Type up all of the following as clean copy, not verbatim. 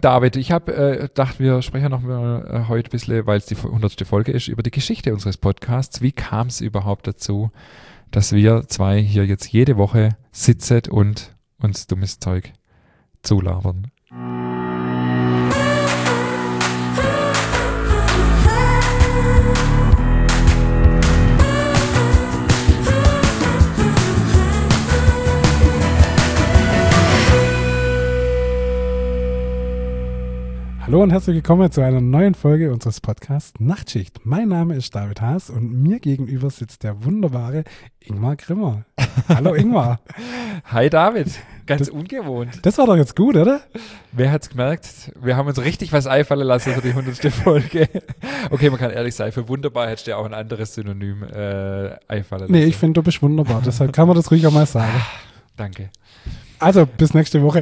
David, ich habe gedacht, wir sprechen noch mal heute ein bisschen, weil es die 100. Folge ist, über die Geschichte unseres Podcasts. Wie kam es überhaupt dazu, dass wir zwei hier jetzt jede Woche sitzen und uns dummes Zeug zulabern? Hallo und herzlich willkommen zu einer neuen Folge unseres Podcasts Nachtschicht. Mein Name ist David Haas und mir gegenüber sitzt der wunderbare Ingmar Grimmer. Hallo Ingmar. Hi David, ganz ungewohnt. Das war doch jetzt gut, oder? Wer hat's gemerkt? Wir haben uns richtig was einfallen lassen für die 100. Folge. Okay, man kann ehrlich sein, für wunderbar hättest du ja auch ein anderes Synonym einfallen lassen. Nee, ich finde, du bist wunderbar, deshalb kann man das ruhig auch mal sagen. Danke. Also, bis nächste Woche.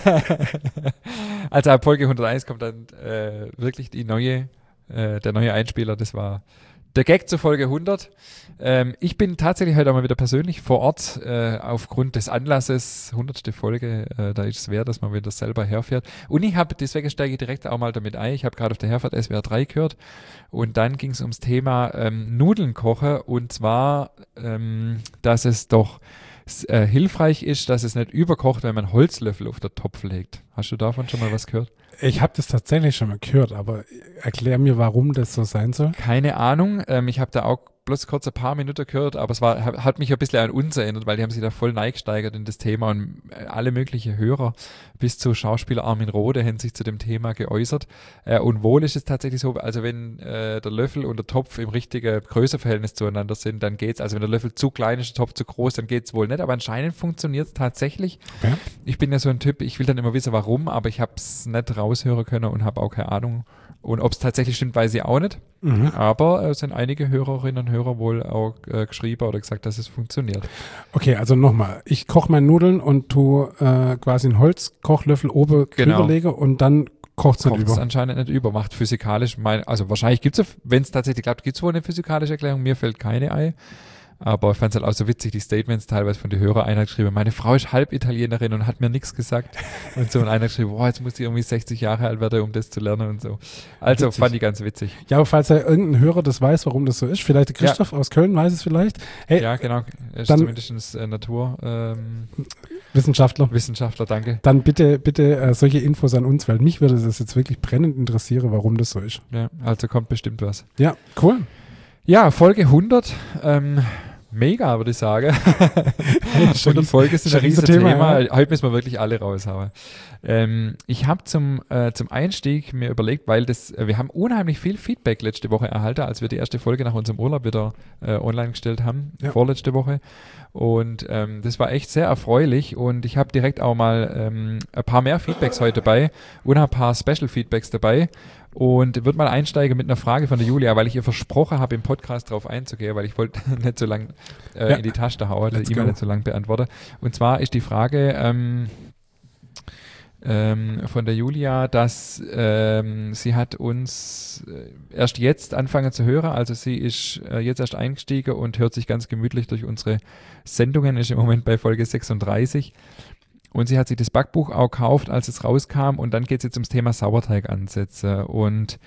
Also ab Folge 101 kommt dann wirklich der neue Einspieler. Das war der Gag zur Folge 100. Ich bin tatsächlich heute auch mal wieder persönlich vor Ort aufgrund des Anlasses. 100. Folge, da ist es wert, dass man wieder selber herfährt. Und deswegen steige ich direkt auch mal damit ein. Ich habe gerade auf der Herfahrt SWR 3 gehört und dann ging es ums Thema Nudeln kochen und zwar, dass es doch hilfreich ist, dass es nicht überkocht, wenn man Holzlöffel auf den Topf legt. Hast du davon schon mal was gehört? Ich habe das tatsächlich schon mal gehört, aber erklär mir, warum das so sein soll. Keine Ahnung. Ich habe da auch bloß kurz ein paar Minuten gehört, aber es hat mich ein bisschen an uns erinnert, weil die haben sich da voll neigesteigert in das Thema und alle möglichen Hörer bis zu Schauspieler Armin Rohde haben sich zu dem Thema geäußert. Und wohl ist es tatsächlich so, also wenn der Löffel und der Topf im richtigen Größeverhältnis zueinander sind, dann geht's. Also wenn der Löffel zu klein ist, der Topf zu groß, dann geht's wohl nicht. Aber anscheinend funktioniert es tatsächlich. Okay. Ich bin ja so ein Typ, ich will dann immer wissen, warum, aber ich habe es nicht raushören können und habe auch keine Ahnung. Und ob es tatsächlich stimmt, weiß ich auch nicht. Mhm. Aber es sind einige Hörerinnen und Hörer wohl auch geschrieben oder gesagt, dass es funktioniert. Okay, also nochmal. Ich koche meine Nudeln und tue quasi einen Holzkochlöffel oben drüber lege und dann kocht es nicht über. Kocht es anscheinend nicht über. Macht physikalisch, also wahrscheinlich gibt es, wenn es tatsächlich klappt, gibt es wohl eine physikalische Erklärung. Mir fällt keine ein. Aber ich fand es halt auch so witzig, die Statements teilweise von den Hörern. Einer hat geschrieben, meine Frau ist Halbitalienerin und hat mir nichts gesagt. Und so, und einer hat geschrieben, boah, jetzt muss ich irgendwie 60 Jahre alt werden, um das zu lernen und so. Also witzig. Fand ich ganz witzig. Ja, aber falls ja irgendein Hörer das weiß, warum das so ist, vielleicht der Christoph aus Köln weiß es vielleicht. Hey, ja, genau. Er ist zumindest Wissenschaftler, danke. Dann bitte solche Infos an uns, weil mich würde das jetzt wirklich brennend interessieren, warum das so ist. Ja, also kommt bestimmt was. Ja, cool. Ja, Folge 100, mega, würde ich sagen. 100 Folgen ist ein riesiges Thema. Ja. Heute müssen wir wirklich alle raushauen. Ich habe zum Einstieg mir überlegt, weil wir haben unheimlich viel Feedback letzte Woche erhalten, als wir die erste Folge nach unserem Urlaub wieder online gestellt haben, vorletzte Woche. Und das war echt sehr erfreulich und ich habe direkt auch mal ein paar mehr Feedbacks heute dabei und ein paar Special-Feedbacks dabei. Und würde mal einsteigen mit einer Frage von der Julia, weil ich ihr versprochen habe, im Podcast drauf einzugehen, weil ich wollte nicht so lang in die Tasche hauen, die E-Mail nicht so lang beantworten. Und zwar ist die Frage von der Julia, dass sie hat uns erst jetzt angefangen zu hören, also sie ist jetzt erst eingestiegen und hört sich ganz gemütlich durch unsere Sendungen, ist im Moment bei Folge 36. Und sie hat sich das Backbuch auch gekauft, als es rauskam. Und dann geht es jetzt ums Thema Sauerteigansätze. Und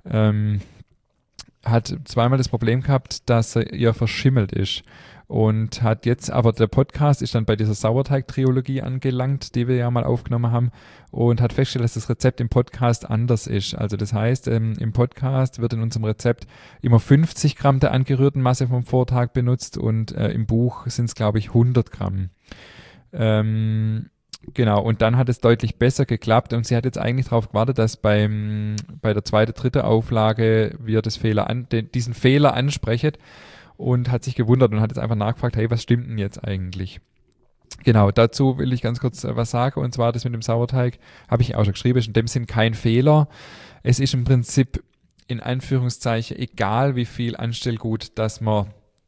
hat zweimal das Problem gehabt, dass er ihr verschimmelt ist. Und hat jetzt, aber der Podcast ist dann bei dieser Sauerteig-Triologie angelangt, die wir ja mal aufgenommen haben. Und hat festgestellt, dass das Rezept im Podcast anders ist. Also das heißt, im Podcast wird in unserem Rezept immer 50 Gramm der angerührten Masse vom Vortag benutzt. Und im Buch sind es, glaube ich, 100 Gramm. Genau, und dann hat es deutlich besser geklappt und sie hat jetzt eigentlich darauf gewartet, dass bei der zweiten, dritten Auflage wir diesen Fehler ansprechen und hat sich gewundert und hat jetzt einfach nachgefragt, hey, was stimmt denn jetzt eigentlich? Genau, dazu will ich ganz kurz was sagen und zwar das mit dem Sauerteig, habe ich auch schon geschrieben, ist in dem Sinn kein Fehler. Es ist im Prinzip in Anführungszeichen egal, wie viel Anstellgut, dass man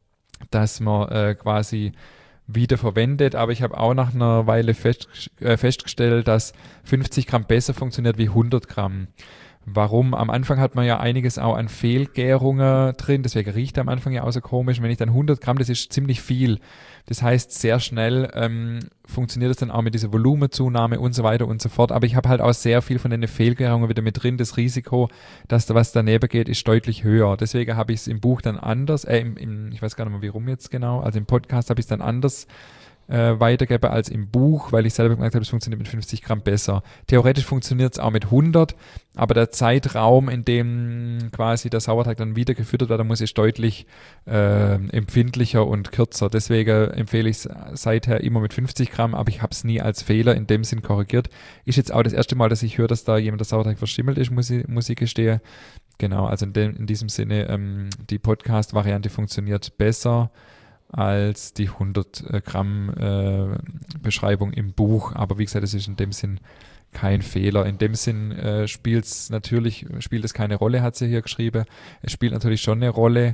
quasi wieder verwendet, aber ich habe auch nach einer Weile festgestellt, dass 50 Gramm besser funktioniert wie 100 Gramm. Warum? Am Anfang hat man ja einiges auch an Fehlgärungen drin, deswegen riecht er am Anfang ja auch so komisch. Und wenn ich dann 100 Gramm, das ist ziemlich viel. Das heißt, sehr schnell funktioniert es dann auch mit dieser Volumenzunahme und so weiter und so fort. Aber ich habe halt auch sehr viel von den Fehlgärungen wieder mit drin. Das Risiko, dass da was daneben geht, ist deutlich höher. Deswegen habe ich es im Buch dann anders, ich weiß gar nicht mehr, wie rum jetzt genau, also im Podcast habe ich es dann anders weitergebe als im Buch, weil ich selber gemerkt habe, es funktioniert mit 50 Gramm besser. Theoretisch funktioniert es auch mit 100, aber der Zeitraum, in dem quasi der Sauerteig dann wieder gefüttert werden muss, ist deutlich empfindlicher und kürzer. Deswegen empfehle ich es seither immer mit 50 Gramm, aber ich habe es nie als Fehler in dem Sinn korrigiert. Ist jetzt auch das erste Mal, dass ich höre, dass da jemand der Sauerteig verschimmelt ist, muss ich gestehen. Genau, also in diesem Sinne, die Podcast-Variante funktioniert besser als die 100 Gramm Beschreibung im Buch. Aber wie gesagt, es ist in dem Sinn kein Fehler. In dem Sinn spielt es keine Rolle, hat sie hier geschrieben. Es spielt natürlich schon eine Rolle,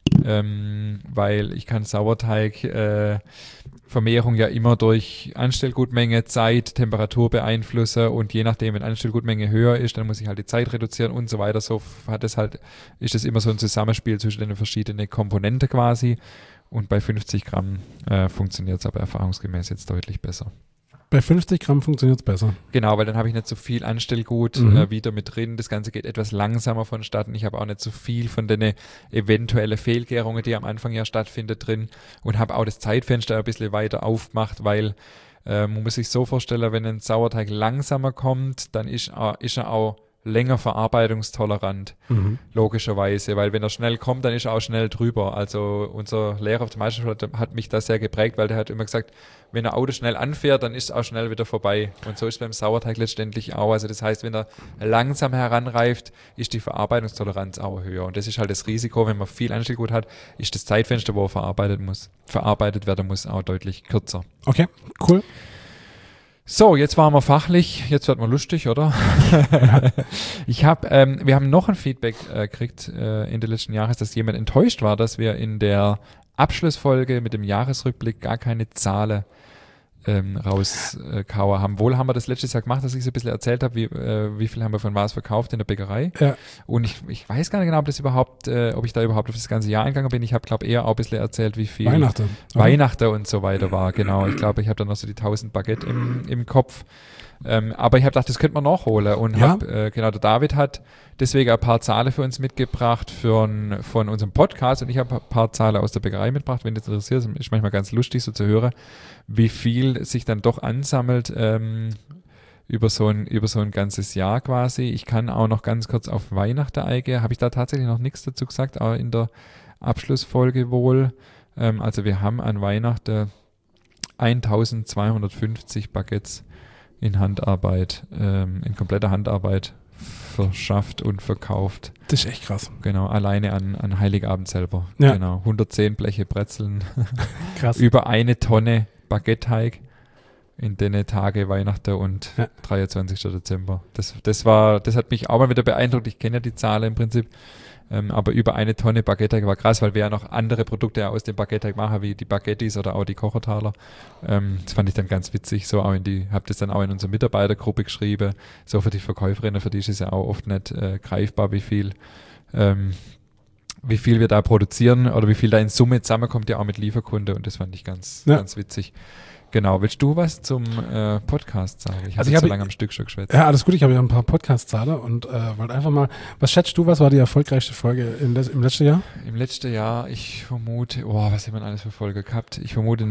weil ich kann Sauerteig Vermehrung ja immer durch Anstellgutmenge, Zeit, Temperatur beeinflussen und je nachdem, wenn Anstellgutmenge höher ist, dann muss ich halt die Zeit reduzieren und so weiter. So ist es immer so ein Zusammenspiel zwischen den verschiedenen Komponenten quasi. Und bei 50 Gramm funktioniert es aber erfahrungsgemäß jetzt deutlich besser. Bei 50 Gramm funktioniert es besser. Genau, weil dann habe ich nicht so viel Anstellgut wieder mit drin. Das Ganze geht etwas langsamer vonstatten. Ich habe auch nicht so viel von den eventuellen Fehlgärungen, die am Anfang ja stattfinden, drin. Und habe auch das Zeitfenster ein bisschen weiter aufgemacht, weil man muss sich so vorstellen, wenn ein Sauerteig langsamer kommt, dann ist er auch länger verarbeitungstolerant, logischerweise, weil wenn er schnell kommt, dann ist er auch schnell drüber. Also unser Lehrer auf der Meisterschule hat mich da sehr geprägt, weil der hat immer gesagt, wenn ein Auto schnell anfährt, dann ist es auch schnell wieder vorbei. Und so ist es beim Sauerteig letztendlich auch. Also das heißt, wenn er langsam heranreift, ist die Verarbeitungstoleranz auch höher. Und das ist halt das Risiko, wenn man viel Anstellgut hat, ist das Zeitfenster, wo er verarbeitet werden muss, auch deutlich kürzer. Okay, cool. So, jetzt waren wir fachlich, jetzt wird man lustig, oder? Wir haben noch ein Feedback gekriegt Ende letzten Jahres, dass jemand enttäuscht war, dass wir in der Abschlussfolge mit dem Jahresrückblick gar keine Zahlen rauskauen haben. Wohl haben wir das letztes Jahr gemacht, dass ich so ein bisschen erzählt habe, wie viel haben wir von was verkauft in der Bäckerei. Ja. Und ich weiß gar nicht genau, ob ich da überhaupt auf das ganze Jahr eingegangen bin. Ich habe, glaube eher auch ein bisschen erzählt, wie viel Weihnachten und so weiter war. Genau, ich glaube, ich habe dann noch so die 1000 Baguette im Kopf. Aber ich habe gedacht, das könnte man nachholen. Und der David hat deswegen ein paar Zahlen für uns mitgebracht von unserem Podcast. Und ich habe ein paar Zahlen aus der Bäckerei mitgebracht. Wenn das interessiert, ist manchmal ganz lustig so zu hören, wie viel sich dann doch ansammelt über so ein ganzes Jahr quasi. Ich kann auch noch ganz kurz auf Weihnachten eingehen. Habe ich da tatsächlich noch nichts dazu gesagt, auch in der Abschlussfolge wohl. Also wir haben an Weihnachten 1250 Baguettes in Handarbeit, in kompletter Handarbeit verschafft und verkauft. Das ist echt krass. Genau, alleine an Heiligabend selber. Ja. Genau, 110 Bleche Brezeln. Krass. Über 1 Tonne Baguette-Teig in den Tage Weihnachten und 23. Dezember. Das hat mich auch mal wieder beeindruckt. Ich kenne ja die Zahlen im Prinzip. Aber über 1 Tonne Baguette-Teig war krass, weil wir ja noch andere Produkte aus dem Baguette-Teig machen, wie die Baguettis oder auch die Kochertaler. Das fand ich dann ganz witzig. So auch habe das dann auch in unsere Mitarbeitergruppe geschrieben. So für die Verkäuferinnen, für die ist es ja auch oft nicht greifbar, wie viel wir da produzieren oder wie viel da in Summe zusammenkommt, ja auch mit Lieferkunde. Und das fand ich ganz witzig. Genau, willst du was zum Podcast sagen? Ich habe so lange am Stück schon geschwätzt. Ja, alles gut, ich habe ja ein paar Podcast-Zahlen und wollte einfach mal, was schätzt du, was war die erfolgreichste Folge im letzten Jahr? Im letzten Jahr, ich vermute, was hat man alles für Folge gehabt? Ich vermute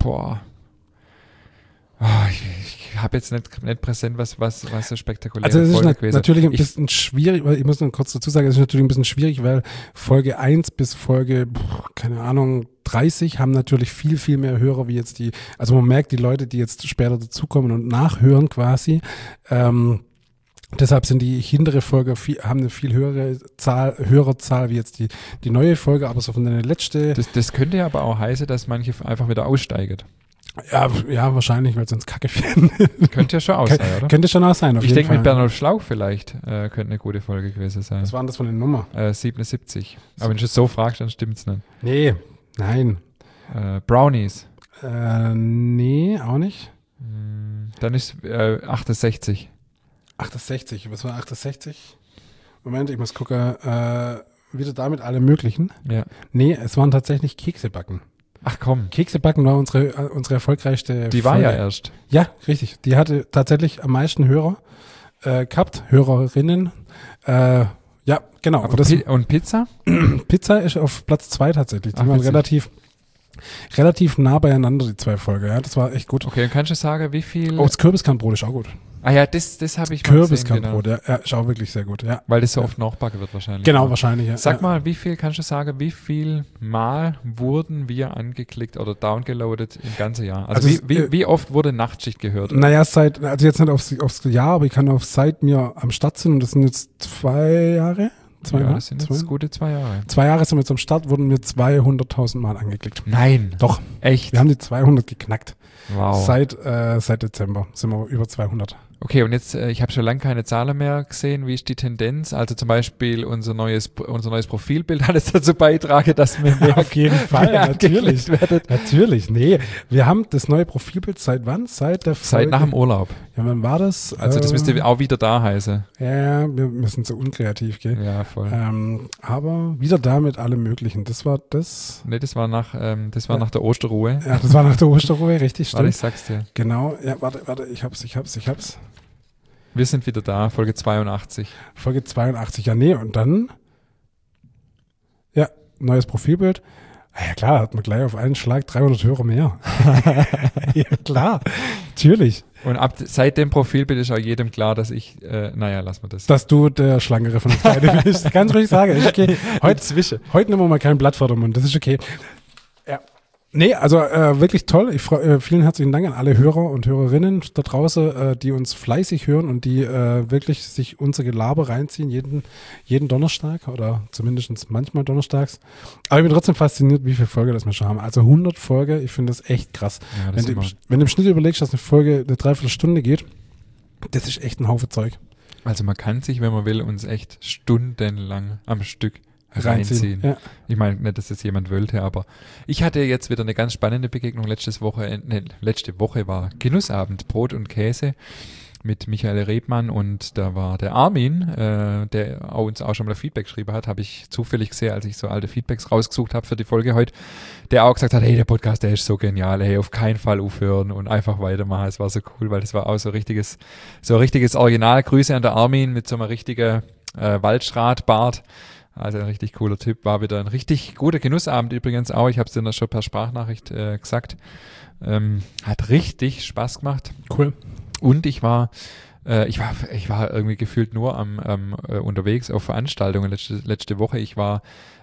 ich habe jetzt nicht präsent, was so spektakulär ist. Also es ist natürlich ein bisschen schwierig, weil ich muss noch kurz dazu sagen, es ist natürlich ein bisschen schwierig, weil Folge 1 bis Folge, 30 haben natürlich viel, viel mehr Hörer wie jetzt also man merkt die Leute, die jetzt später dazukommen und nachhören quasi, deshalb sind die hintere Folge haben eine viel höhere Hörerzahl wie jetzt die neue Folge, aber so von der letzten. Das könnte ja aber auch heißen, dass manche einfach wieder aussteigen. Ja, wahrscheinlich, weil sie uns Kacke finden. Könnte ja schon auch sein, oder? Könnte schon auch sein, auf jeden Fall. Ich denke, mit Bernhard Schlauch vielleicht könnte eine gute Folge gewesen sein. Was war denn das von der Nummer? 77. Aber wenn du es so fragst, dann stimmt's nicht. Nee, nein. Brownies. Nee, auch nicht. Dann ist 68. 68, was war 68? Moment, ich muss gucken, wieder da mit allem Möglichen. Ja. Nee, es waren tatsächlich Kekse backen. Ach komm. Kekse backen war unsere erfolgreichste Die Folge. war ja erst. Ja, richtig. Die hatte tatsächlich am meisten Hörer gehabt, Hörerinnen. Ja, genau. Aber und Pizza? Pizza ist auf Platz 2 tatsächlich. Die Ach, waren witzig. relativ nah beieinander, die 2 Folgen. Ja, das war echt gut. Okay, dann kannst du sagen, wie viel... Oh, das Kürbiskernbrot ist auch gut. Ah ja, das habe ich mal gesehen. Kürbiskernbrot, Genau. ja, ist auch wirklich sehr gut. Ja. Weil das so oft nachbacken wird wahrscheinlich. Genau, Aber wahrscheinlich. Ja. Sag mal, kannst du sagen, wie viel Mal wurden wir angeklickt oder downgeloadet im ganzen Jahr? Also wie oft wurde Nachtschicht gehört? Naja, also jetzt nicht aufs Jahr, aber ich kann seit mir am Start sind, und das sind jetzt 2 Jahre. Das sind jetzt gute 2 Jahre. 2 Jahre sind wir jetzt am Start, wurden wir 200.000 Mal angeklickt. Nein. Doch. Echt? Wir haben die 200 geknackt. Wow. Seit Dezember sind wir über 200. Okay, und jetzt, ich habe schon lange keine Zahlen mehr gesehen. Wie ist die Tendenz? Also zum Beispiel unser neues Profilbild hat es dazu beitragen, dass wir mehr auf jeden Fall, natürlich. Natürlich, nee. Wir haben das neue Profilbild seit wann? Seit nach dem Urlaub. Ja, wann war das? Also das müsste auch wieder da heißen. Ja, wir sind so unkreativ, gell? Ja, voll. Aber wieder da mit allem Möglichen. Das war das? Nee, das war nach der Osterruhe. Ja, das war nach der Osterruhe, richtig, stimmt. Warte, ich sag's dir. Genau, ja, warte, ich hab's. Wir sind wieder da, Folge 82. Folge 82, ja, nee, und dann, ja, neues Profilbild. Ja klar, hat man gleich auf einen Schlag 300 Hörer mehr. Ja klar, natürlich. Und seit dem Profilbild ist auch jedem klar, dass ich, lass mal das. Dass du der Schlangere von uns beiden bist. Ganz ruhig sagen, ist okay. Heute nehmen wir mal kein Blatt vor den Mund, das ist okay. Ja. Nee, also wirklich toll. Vielen herzlichen Dank an alle Hörer und Hörerinnen da draußen, die uns fleißig hören und die wirklich sich unser Gelaber reinziehen, jeden Donnerstag oder zumindest manchmal donnerstags. Aber ich bin trotzdem fasziniert, wie viele Folgen das wir schon haben. Also 100 Folgen, ich finde das echt krass. Ja, wenn du im Schnitt überlegst, dass eine Folge eine Dreiviertelstunde geht, das ist echt ein Haufen Zeug. Also man kann sich, wenn man will, uns echt stundenlang am Stück reinziehen. Ja. Ich meine nicht, dass das jemand wollte, aber ich hatte jetzt wieder eine ganz spannende Begegnung. Letzte Woche war Genussabend, Brot und Käse mit Michael Rebmann, und da war der Armin, der uns auch schon mal Feedback geschrieben hat, habe ich zufällig gesehen, als ich so alte Feedbacks rausgesucht habe für die Folge heute, der auch gesagt hat, hey, der Podcast, der ist so genial, hey, auf keinen Fall aufhören und einfach weitermachen. Es war so cool, weil das war auch so richtiges Original. Grüße an der Armin mit so einem richtigen Waldschratbart. Also ein richtig cooler Tipp, war wieder ein richtig guter Genussabend übrigens auch. Ich habe es dir schon per Sprachnachricht gesagt. Hat richtig Spaß gemacht. Cool. Und ich war irgendwie gefühlt nur unterwegs auf Veranstaltungen letzte Woche. Ich war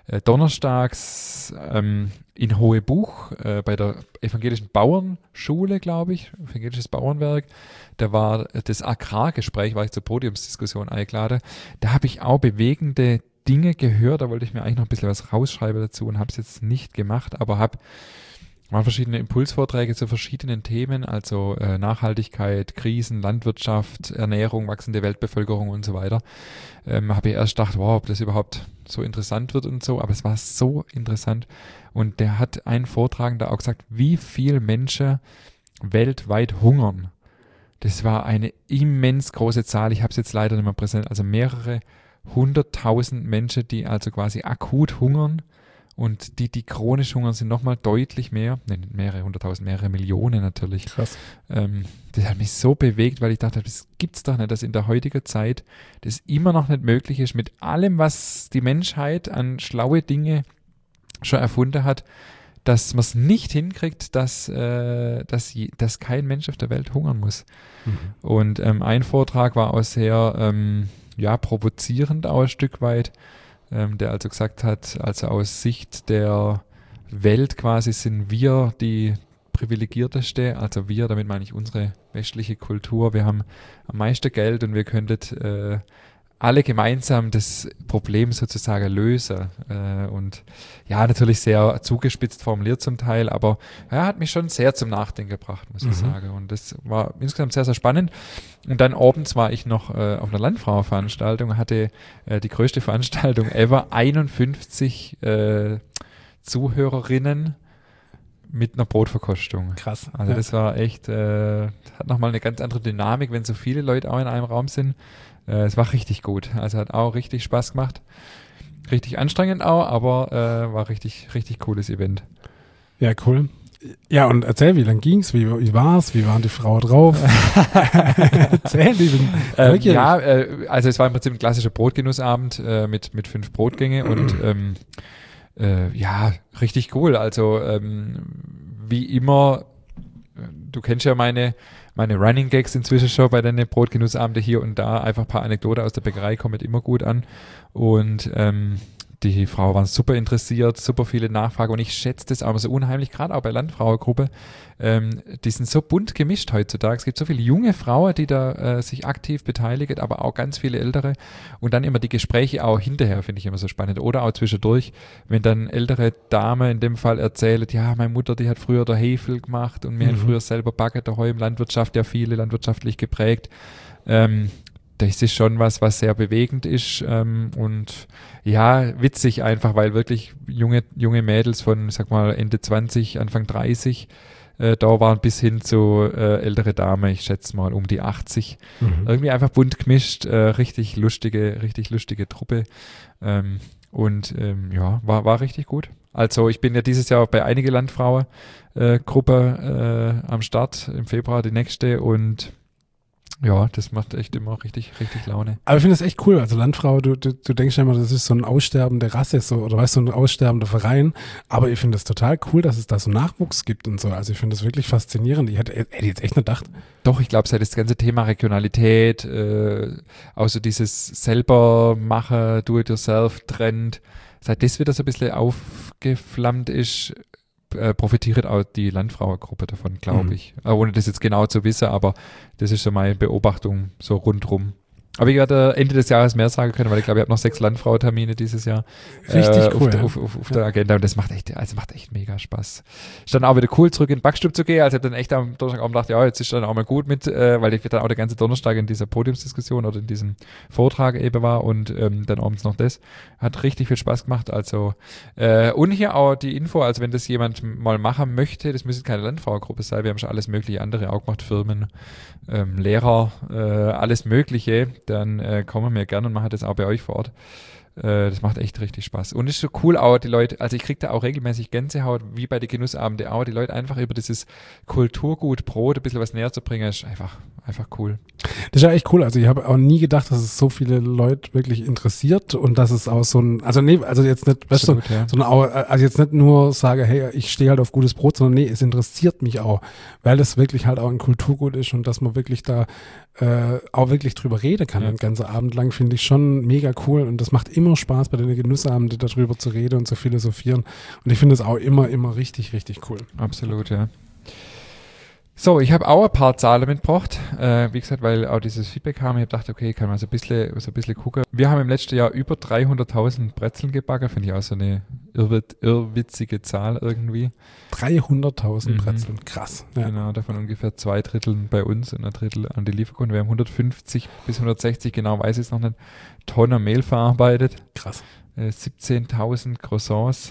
donnerstags in Hohebuch bei der evangelischen Bauernschule, glaube ich, evangelisches Bauernwerk. Da war das Agrargespräch, war ich zur Podiumsdiskussion eingeladen. Da habe ich auch bewegende Dinge gehört, da wollte ich mir eigentlich noch ein bisschen was rausschreiben dazu und habe es jetzt nicht gemacht, aber waren verschiedene Impulsvorträge zu verschiedenen Themen, also Nachhaltigkeit, Krisen, Landwirtschaft, Ernährung, wachsende Weltbevölkerung und so weiter. Habe ich erst gedacht, wow, ob das überhaupt so interessant wird und so, aber es war so interessant. Und der hat einen Vortragender auch gesagt, wie viele Menschen weltweit hungern. Das war eine immens große Zahl, ich habe es jetzt leider nicht mehr präsent, also mehrere 100.000 Menschen, die also quasi akut hungern, und die chronisch hungern, sind nochmal deutlich mehr, nicht mehrere 100.000, mehrere Millionen natürlich. Krass. Das hat mich so bewegt, weil ich dachte, das gibt's doch nicht, dass in der heutigen Zeit das immer noch nicht möglich ist, mit allem, was die Menschheit an schlaue Dinge schon erfunden hat, dass man es nicht hinkriegt, dass kein Mensch auf der Welt hungern muss. Mhm. Und ein Vortrag war auch sehr provozierend auch ein Stück weit, der also gesagt hat, also aus Sicht der Welt quasi sind wir die privilegierteste, also wir, damit meine ich unsere westliche Kultur, wir haben am meisten Geld und wir könnten alle gemeinsam das Problem sozusagen lösen. Und ja, natürlich sehr zugespitzt formuliert zum Teil, aber hat mich schon sehr zum Nachdenken gebracht, muss ich sagen. Und das war insgesamt sehr, sehr spannend. Und dann abends war ich noch auf einer Landfrauenveranstaltung, hatte die größte Veranstaltung ever, 51 Zuhörerinnen mit einer Brotverkostung. Krass. Also das war echt, hat nochmal eine ganz andere Dynamik, wenn so viele Leute auch in einem Raum sind. Es war richtig gut. Also hat auch richtig Spaß gemacht. Richtig anstrengend auch, aber war richtig, richtig cooles Event. Ja, cool. Ja, und erzähl, wie lang ging's? Wie war's? Wie waren die Frauen drauf? Erzähl, also es war im Prinzip ein klassischer Brotgenussabend mit 5 Brotgänge und richtig cool. Also wie immer, du kennst ja meine Running Gags inzwischen schon bei deinen Brotgenussabenden hier und da. Einfach ein paar Anekdoten aus der Bäckerei kommen immer gut an. Und die Frauen waren super interessiert, super viele Nachfragen und ich schätze das auch so unheimlich, gerade auch bei Landfrauengruppe. Die sind so bunt gemischt heutzutage. Es gibt so viele junge Frauen, die da sich aktiv beteiligen, aber auch ganz viele ältere. Und dann immer die Gespräche auch hinterher, finde ich immer so spannend. Oder auch zwischendurch, wenn dann ältere Dame in dem Fall erzählt, ja, meine Mutter, die hat früher der Hefe gemacht und wir haben früher selber backen daheim, Landwirtschaft ja viele, landwirtschaftlich geprägt. Das ist schon was sehr bewegend ist und ja, witzig einfach, weil wirklich junge Mädels von, sag mal, Ende 20, Anfang 30 da waren bis hin zu ältere Dame, ich schätze mal um die 80. Irgendwie einfach bunt gemischt, richtig lustige Truppe war richtig gut. Also ich bin ja dieses Jahr bei einige Landfrauen-Gruppe am Start, im Februar die nächste und ja, das macht echt immer richtig Laune. Aber ich finde das echt cool. Also Landfrau, du denkst ja immer, das ist so ein aussterbende Rasse, so, oder weißt du, so ein aussterbender Verein. Aber ich finde es total cool, dass es da so Nachwuchs gibt und so. Also ich finde das wirklich faszinierend. Ich hätte jetzt echt nicht gedacht. Doch, ich glaube, seit das ganze Thema Regionalität, auch so dieses selber machen, Do-it-yourself-Trend, seit das wieder so ein bisschen aufgeflammt ist, profitiert auch die Landfrauengruppe davon, glaube ich. Ohne das jetzt genau zu wissen, aber das ist so meine Beobachtung so rundrum. Aber ich werde Ende des Jahres mehr sagen können, weil ich glaube, ich habe noch 6 Landfrau-Termine dieses Jahr richtig cool, auf der Agenda und das macht echt mega Spaß. Ist dann auch wieder cool, zurück in den Backstube zu gehen. Also ich habe dann echt am Donnerstagabend gedacht, ja, jetzt ist dann auch mal gut mit, weil ich dann auch der ganze Donnerstag in dieser Podiumsdiskussion oder in diesem Vortrag eben war und dann abends noch das. Hat richtig viel Spaß gemacht. Also und hier auch die Info, also wenn das jemand mal machen möchte, das müsste keine Landfrauengruppe sein, wir haben schon alles mögliche andere auch gemacht, Firmen, Lehrer, alles Mögliche, dann kommen wir gerne und machen das auch bei euch vor Ort. Das macht echt richtig Spaß. Und ist so cool auch, die Leute, also ich kriege da auch regelmäßig Gänsehaut, wie bei den Genussabenden auch, die Leute einfach über dieses Kulturgut Brot ein bisschen was näher zu bringen, ist einfach cool. Das ist ja echt cool. Also ich habe auch nie gedacht, dass es so viele Leute wirklich interessiert und dass es auch so ein, also jetzt nicht, weißt du, also jetzt nicht nur sage, hey, ich stehe halt auf gutes Brot, sondern nee, es interessiert mich auch, weil es wirklich halt auch ein Kulturgut ist und dass man wirklich da auch wirklich drüber reden kann, den ganzen Abend lang, finde ich schon mega cool und das macht immer Spaß, bei den Genussabenden darüber zu reden und zu philosophieren und ich finde es auch immer richtig, richtig cool. Absolut, ja. So, ich habe auch ein paar Zahlen mitgebracht, wie gesagt, weil auch dieses Feedback kam. Ich habe gedacht, okay, ich kann mal so ein bisschen gucken. Wir haben im letzten Jahr über 300.000 Brezeln gebacken, finde ich auch so eine irrwitzige Zahl irgendwie. 300.000 Brezeln, krass. Ja. Genau, davon ungefähr 2 Drittel bei uns und 1 Drittel an die Lieferkunden. Wir haben 150 bis 160, genau weiß ich es noch nicht, Tonnen Mehl verarbeitet. Krass. 17.000 Croissants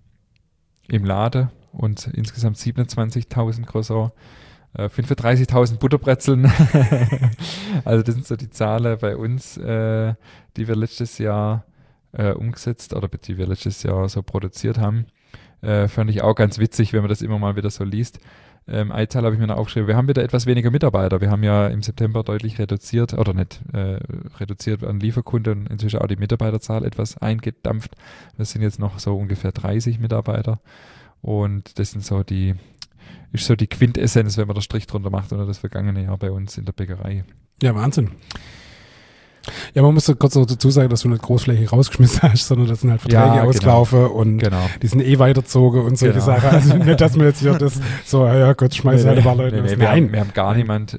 im Laden und insgesamt 27.000 Croissants. 35.000 Butterbrezeln. Also das sind so die Zahlen bei uns, die wir letztes Jahr umgesetzt oder die wir letztes Jahr so produziert haben. Fand ich auch ganz witzig, wenn man das immer mal wieder so liest. Eine Zahl habe ich mir noch aufgeschrieben. Wir haben wieder etwas weniger Mitarbeiter. Wir haben ja im September deutlich reduziert, oder nicht reduziert an Lieferkunden, inzwischen auch die Mitarbeiterzahl etwas eingedampft. Das sind jetzt noch so ungefähr 30 Mitarbeiter. Und das sind so die Quintessenz, wenn man den Strich drunter macht, oder das vergangene Jahr bei uns in der Bäckerei. Ja, Wahnsinn. Ja, man muss so kurz noch dazu sagen, dass du nicht großflächig rausgeschmissen hast, sondern das sind halt Verträge auslaufen und die sind weitergezogen und solche Sachen. Also nicht, dass man jetzt hier das so, ja Gott, schmeiß halt ein paar Leute. Wir haben gar niemand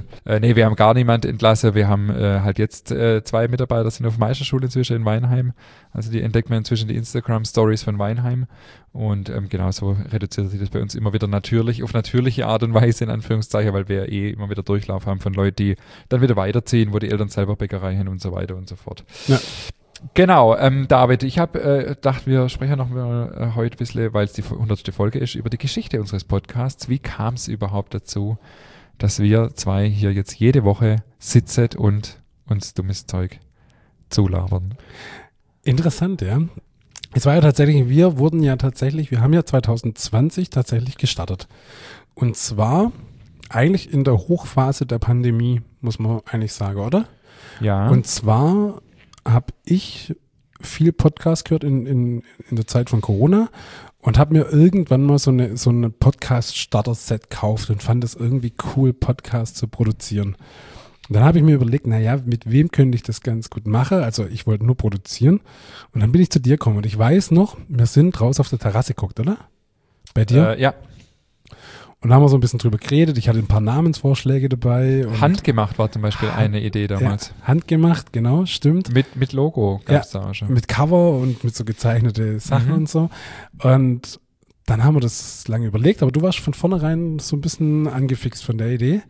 entlassen. Wir haben halt jetzt 2 Mitarbeiter sind auf Meisterschule inzwischen in Weinheim. Also die entdeckt man inzwischen die Instagram-Stories von Weinheim. Und genauso reduziert sich das bei uns immer wieder natürlich, auf natürliche Art und Weise, in Anführungszeichen, weil wir immer wieder Durchlauf haben von Leuten, die dann wieder weiterziehen, wo die Eltern selber Bäckerei haben und so weiter und so fort. Ja. Genau, David, ich habe gedacht, wir sprechen noch mal heute ein bisschen, weil es die 100. Folge ist, über die Geschichte unseres Podcasts. Wie kam es überhaupt dazu, dass wir 2 hier jetzt jede Woche sitzen und uns dummes Zeug zulabern. Interessant, ja. Es war ja tatsächlich, wir haben ja 2020 tatsächlich gestartet. Und zwar eigentlich in der Hochphase der Pandemie, muss man eigentlich sagen, oder? Ja. Und zwar habe ich viel Podcast gehört in der Zeit von Corona und habe mir irgendwann mal so eine Podcast-Starter-Set gekauft und fand es irgendwie cool, Podcasts zu produzieren. Und dann habe ich mir überlegt, naja, mit wem könnte ich das ganz gut machen? Also ich wollte nur produzieren. Und dann bin ich zu dir gekommen. Und ich weiß noch, wir sind draußen auf der Terrasse geguckt, oder? Bei dir? Ja. Und da haben wir so ein bisschen drüber geredet. Ich hatte ein paar Namensvorschläge dabei. Und Handgemacht war zum Beispiel eine Idee damals. Ja, handgemacht, genau, stimmt. Mit Logo gab es da auch schon. Mit Cover und mit so gezeichnete Sachen und so. Und dann haben wir das lange überlegt. Aber du warst von vornherein so ein bisschen angefixt von der Idee.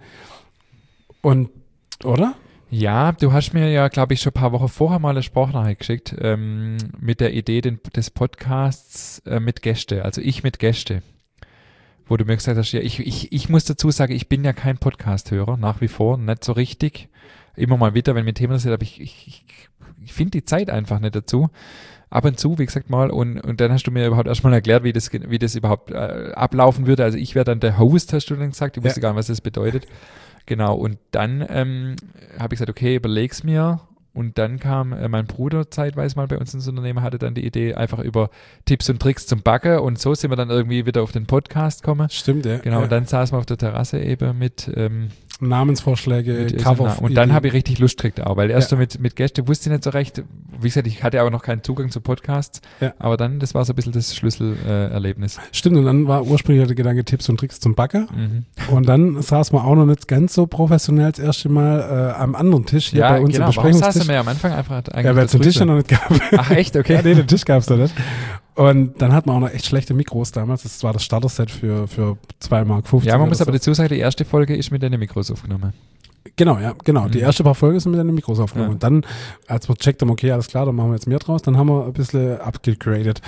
Und oder? Ja, du hast mir ja, glaube ich, schon ein paar Wochen vorher mal eine Sprachnachricht geschickt mit der Idee des Podcasts mit Gäste, also ich mit Gäste, wo du mir gesagt hast, ja, ich muss dazu sagen, ich bin ja kein Podcast-Hörer, nach wie vor, nicht so richtig, immer mal wieder, wenn mir ein Thema interessiert, aber ich finde die Zeit einfach nicht dazu. Ab und zu, wie gesagt mal, und dann hast du mir überhaupt erstmal erklärt, wie das überhaupt ablaufen würde. Also ich wäre dann der Host, hast du dann gesagt, ich wusste gar nicht, was das bedeutet. Genau, und dann habe ich gesagt, okay, überleg's mir. Und dann kam mein Bruder zeitweise mal bei uns ins Unternehmen, hatte dann die Idee, einfach über Tipps und Tricks zum Backen. Und so sind wir dann irgendwie wieder auf den Podcast gekommen. Stimmt, ja. Genau, und dann saßen wir auf der Terrasse eben mit Namensvorschläge, Cover. Und dann habe ich richtig Lust gekriegt auch, weil erst so mit Gästen wusste ich nicht so recht. Wie gesagt, ich hatte auch noch keinen Zugang zu Podcasts. Ja. Aber dann, das war so ein bisschen das Schlüsselerlebnis. Stimmt, und dann war ursprünglich der Gedanke Tipps und Tricks zum Backen. Und dann saßen wir auch noch nicht ganz so professionell das erste Mal am anderen Tisch hier bei uns im Besprechungstisch. Warum saßen wir am Anfang einfach ja, weil es den Tisch ja noch nicht gab. Ach echt, okay. Ja, nee, den Tisch gab es da nicht. Und dann hat man auch noch echt schlechte Mikros damals. Das war das Starter-Set für 2,50 Mark. Ja, man muss aber dazu sagen, die erste Folge ist mit den Mikros aufgenommen. Genau, ja, genau. Die erste paar Folgen sind mit den Mikros aufgenommen. Ja. Und dann, als wir gecheckt haben, okay, alles klar, dann machen wir jetzt mehr draus, dann haben wir ein bisschen upgegradet.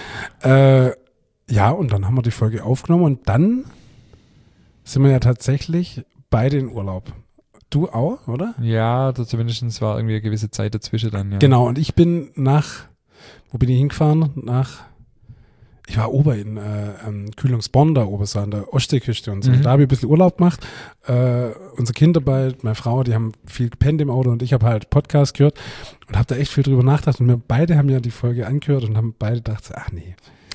Ja, und dann haben wir die Folge aufgenommen und dann sind wir ja tatsächlich beide in Urlaub. Du auch, oder? Ja, zumindest war irgendwie eine gewisse Zeit dazwischen dann, ja. Genau, und ich bin wo bin ich hingefahren? Ich war oben in Kühlungsborn, da oben so an der Ostseeküste und so. Da habe ich ein bisschen Urlaub gemacht. Unsere Kinder meine Frau, die haben viel gepennt im Auto und ich habe halt Podcast gehört und habe da echt viel drüber nachgedacht. Und wir beide haben ja die Folge angehört und haben beide gedacht, ach nee,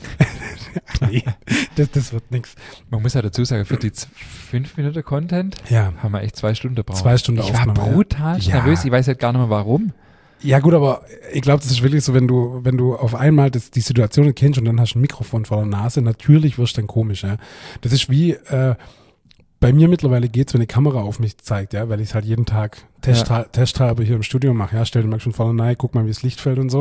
das wird nichts. Man muss ja dazu sagen, für die 5 Minuten Content haben wir echt 2 Stunden gebraucht. 2 Stunden Ich war brutal nervös, ich weiß halt gar nicht mehr warum. Ja gut, aber ich glaube, das ist wirklich so, wenn du auf einmal die Situation kennst und dann hast du ein Mikrofon vor der Nase, natürlich wirst du dann komisch. Ja? Das ist wie, bei mir mittlerweile geht's, wenn eine Kamera auf mich zeigt, ja, weil ich es halt jeden Tag Testhalber hier im Studio mache. Ja, stell dir mal schon vor der Nase, guck mal, wie das Licht fällt und so.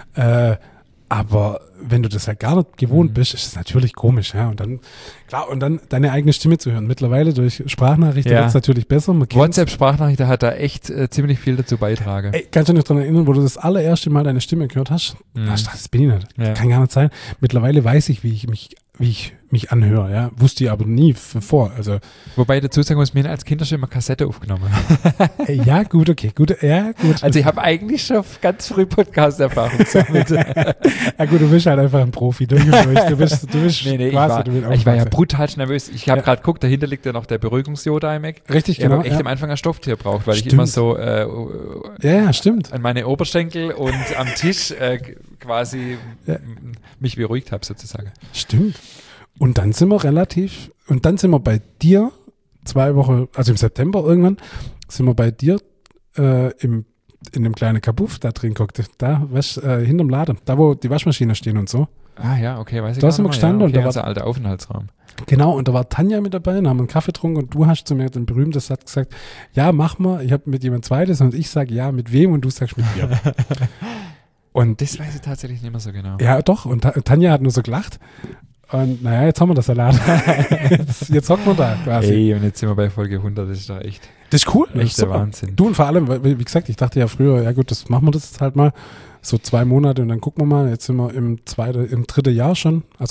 Aber wenn du das halt gar nicht gewohnt bist, ist es natürlich komisch, ja. Und dann deine eigene Stimme zu hören. Mittlerweile durch Sprachnachrichten wird es natürlich besser. WhatsApp-Sprachnachrichten hat da echt ziemlich viel dazu beitragen. Ey, kannst du dich daran erinnern, wo du das allererste Mal deine Stimme gehört hast? Das bin ich nicht. Ja. Kann gar nicht sein. Mittlerweile weiß ich, wie ich mich anhöre, ja. Wusste ich aber nie vor. Also, wobei ich dazu sagen muss, wir haben als Kinder schon immer Kassette aufgenommen. Ja, gut, okay. Gut. Also ich habe eigentlich schon ganz früh Podcast-Erfahrung gesammelt. Ja gut, du bist halt einfach ein Profi. Du bist nee, ich war ja brutal nervös. Ich habe gerade geguckt, dahinter liegt ja noch der Beruhigungsjoda im Eck. Richtig, ich genau. Ich habe echt am Anfang ein Stofftier braucht, weil ich immer so stimmt. an meine Oberschenkel und am Tisch quasi mich beruhigt habe sozusagen. Stimmt. Und dann sind wir bei dir 2 Wochen, also im September irgendwann, sind wir bei dir in dem kleinen Kabuff da drin geguckt, da hinterm Laden, da wo die Waschmaschinen stehen und so. Ah ja, okay, weiß ich da sind wir gestanden und da war der alte Aufenthaltsraum. Genau, und da war Tanja mit dabei und haben einen Kaffee getrunken und du hast zu mir den berühmten Satz gesagt, ja, mach mal, ich habe mit jemand Zweites und ich sage, ja, mit wem und du sagst mit dir. Und das weiß ich tatsächlich nicht mehr so genau. Ja, doch, und Tanja hat nur so gelacht. Und naja, jetzt haben wir das Salat. jetzt hocken wir da quasi. Ey, und jetzt sind wir bei Folge 100, das ist da echt. Das ist cool. Echt der Wahnsinn. Du und vor allem, wie gesagt, ich dachte ja früher, ja gut, machen wir das jetzt halt mal so 2 Monate und dann gucken wir mal. Jetzt sind wir im 3. Jahr schon. Also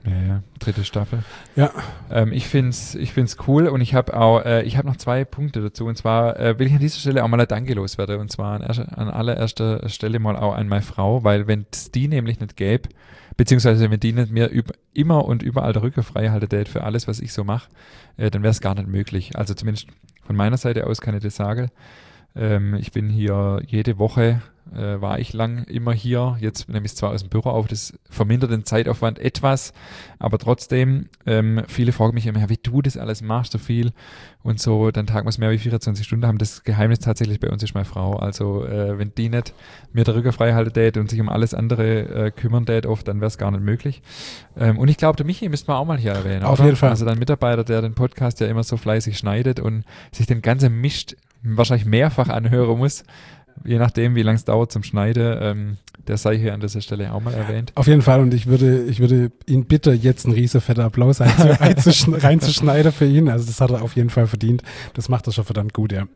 Ja, 3. Staffel. Ja. Ich find's cool und ich habe noch 2 Punkte dazu und zwar will ich an dieser Stelle auch mal ein Danke loswerden und zwar an allererster Stelle mal auch an meine Frau, weil wenn es die nämlich nicht gäbe, beziehungsweise wenn die nicht mir immer und überall der Rücken frei halten für alles, was ich so mache, dann wäre es gar nicht möglich. Also zumindest von meiner Seite aus kann ich das sagen. Ich bin hier jede Woche, war ich lang immer hier, jetzt nehme ich es zwar aus dem Büro auf, das vermindert den Zeitaufwand etwas, aber trotzdem, viele fragen mich immer, wie du das alles machst, so viel und so, dann tagen wir es mehr wie 24 Stunden haben. Das Geheimnis tatsächlich bei uns ist meine Frau, also wenn die nicht mir der Rücken frei halten tät und sich um alles andere kümmern tät oft, dann wäre es gar nicht möglich. Und ich glaube, der Michi müssten wir auch mal hier erwähnen, Auf oder? jeden Fall. Also dein Mitarbeiter, der den Podcast ja immer so fleißig schneidet und sich den ganzen Mist wahrscheinlich mehrfach anhören muss, je nachdem, wie lange es dauert zum Schneiden, der sei hier an dieser Stelle auch mal erwähnt. Auf jeden Fall und ich würde ihn bitten, jetzt einen riesen fetten Applaus reinzuschneiden für ihn. Also das hat er auf jeden Fall verdient. Das macht er schon verdammt gut, ja.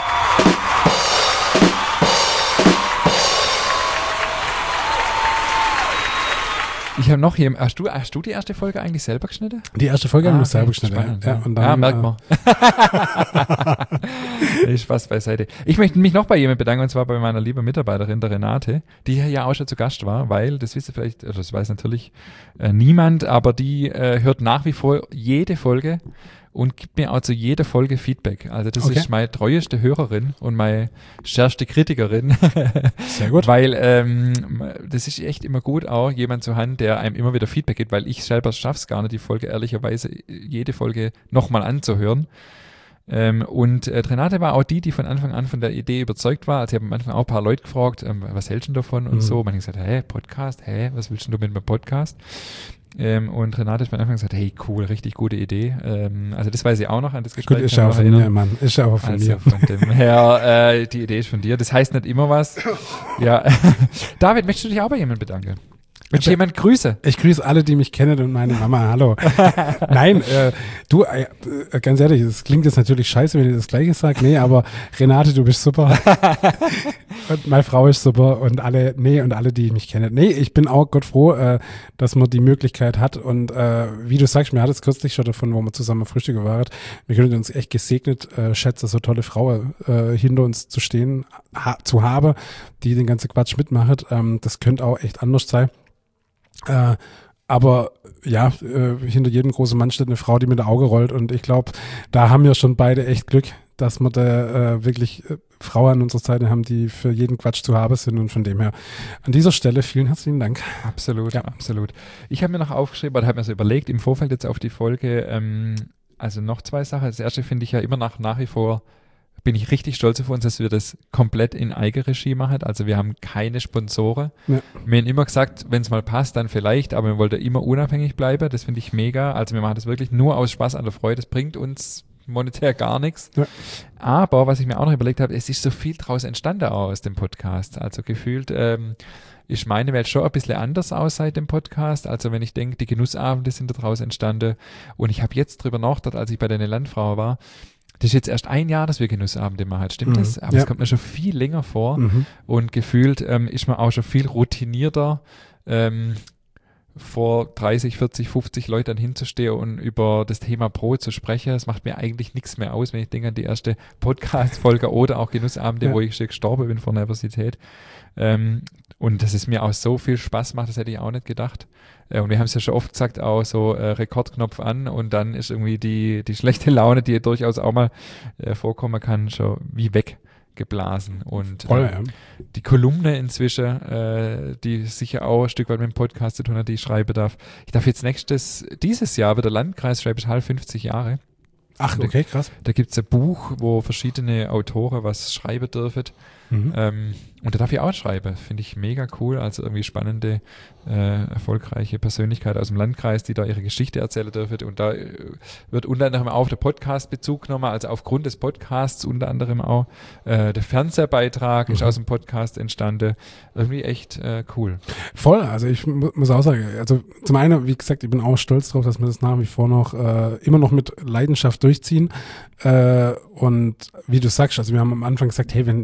Ich habe noch hier, hast du die erste Folge eigentlich selber geschnitten? Die erste Folge haben wir selber geschnitten. Ja. Und dann, merkt man. Spaß beiseite. Ich möchte mich noch bei jemandem bedanken, und zwar bei meiner lieben Mitarbeiterin, der Renate, die hier ja auch schon zu Gast war, weil, das wisst ihr vielleicht, das weiß natürlich niemand, aber die hört nach wie vor jede Folge und gibt mir auch zu jeder Folge Feedback. Also das ist meine treueste Hörerin und meine schärfste Kritikerin. Sehr gut. Weil das ist echt immer gut, auch jemand zu haben, der einem immer wieder Feedback gibt, weil ich selber schaffe es gar nicht, die Folge ehrlicherweise jede Folge nochmal anzuhören. Und Renate war auch die von Anfang an von der Idee überzeugt war. Also ich habe am Anfang auch ein paar Leute gefragt, was hältst du davon und so. Man hat gesagt, Podcast, was willst du mit meinem Podcast? Und Renate hat von Anfang gesagt, hey, cool, richtig gute Idee. Also das weiß ich auch noch an das Gespräch. Gut, ist ja auch von mir, Mann. Ist ja auch von mir. Von dem her, die Idee ist von dir. Das heißt nicht immer was. Ja. David, möchtest du dich auch bei jemandem bedanken? Möchtest du jemanden grüßen? Ich grüße alle, die mich kennen und meine Mama. Hallo. Nein, du, ganz ehrlich, es klingt jetzt natürlich scheiße, wenn ich das Gleiche sage. Nee, aber Renate, du bist super. Und meine Frau ist super und alle, die mich kennen. Nee, ich bin auch Gott froh, dass man die Möglichkeit hat. Und wie du sagst, mir hat es kürzlich schon davon, wo wir zusammen Frühstücke waren. Wir können uns echt gesegnet schätzen, so tolle Frau hinter uns zu stehen, zu haben, die den ganzen Quatsch mitmacht. Das könnte auch echt anders sein. Aber ja, hinter jedem großen Mann steht eine Frau, die mit der Auge rollt und ich glaube, da haben wir schon beide echt Glück, dass wir da wirklich Frauen an unserer Seite haben, die für jeden Quatsch zu haben sind und von dem her an dieser Stelle vielen herzlichen Dank. Absolut, ja. Absolut. Ich habe mir noch aufgeschrieben, oder habe mir so überlegt, im Vorfeld jetzt auf die Folge, also noch 2 Sachen. Das erste finde ich ja immer nach wie vor, bin ich richtig stolz auf uns, dass wir das komplett in Eigenregie machen. Also wir haben keine Sponsoren. Ja. Wir haben immer gesagt, wenn es mal passt, dann vielleicht, aber wir wollten immer unabhängig bleiben. Das finde ich mega. Also wir machen das wirklich nur aus Spaß an der Freude. Das bringt uns monetär gar nichts. Ja. Aber was ich mir auch noch überlegt habe, es ist so viel draus entstanden auch aus dem Podcast. Also gefühlt ist meine Welt schon ein bisschen anders aus seit dem Podcast. Also wenn ich denke, die Genussabende sind daraus entstanden und ich habe jetzt drüber nachgedacht, als ich bei der Landfrau war, das ist jetzt erst 1 Jahr, dass wir Genussabende machen, stimmt das? Aber es kommt mir schon viel länger vor und gefühlt ist man auch schon viel routinierter, vor 30, 40, 50 Leuten hinzustehen und über das Thema Brot zu sprechen. Das macht mir eigentlich nichts mehr aus, wenn ich denke an die erste Podcast-Folge oder auch Genussabende, wo ich schon gestorben bin vor Nervosität. Und dass es mir auch so viel Spaß macht, das hätte ich auch nicht gedacht. Und wir haben es ja schon oft gesagt, auch so Rekordknopf an und dann ist irgendwie die schlechte Laune, die durchaus auch mal vorkommen kann, schon wie weggeblasen. Und die Kolumne inzwischen, die sicher auch ein Stück weit mit dem Podcast zu tun hat, die ich schreiben darf. Ich darf jetzt dieses Jahr wird der Landkreis Schwäbisch Hall 50 Jahre. Ach, okay, krass. Da gibt es ein Buch, wo verschiedene Autoren was schreiben dürfen. Und da darf ich auch schreiben. Finde ich mega cool. Also irgendwie spannende, erfolgreiche Persönlichkeit aus dem Landkreis, die da ihre Geschichte erzählen dürfen. Und da wird unter anderem auch der Podcast Bezug genommen. Also aufgrund des Podcasts unter anderem auch der Fernsehbeitrag ist aus dem Podcast entstanden. Irgendwie echt cool. Voll. Also ich muss auch sagen, also zum einen, wie gesagt, ich bin auch stolz drauf, dass wir das nach wie vor noch immer noch mit Leidenschaft durchziehen. Und wie du sagst, also wir haben am Anfang gesagt, hey, wenn da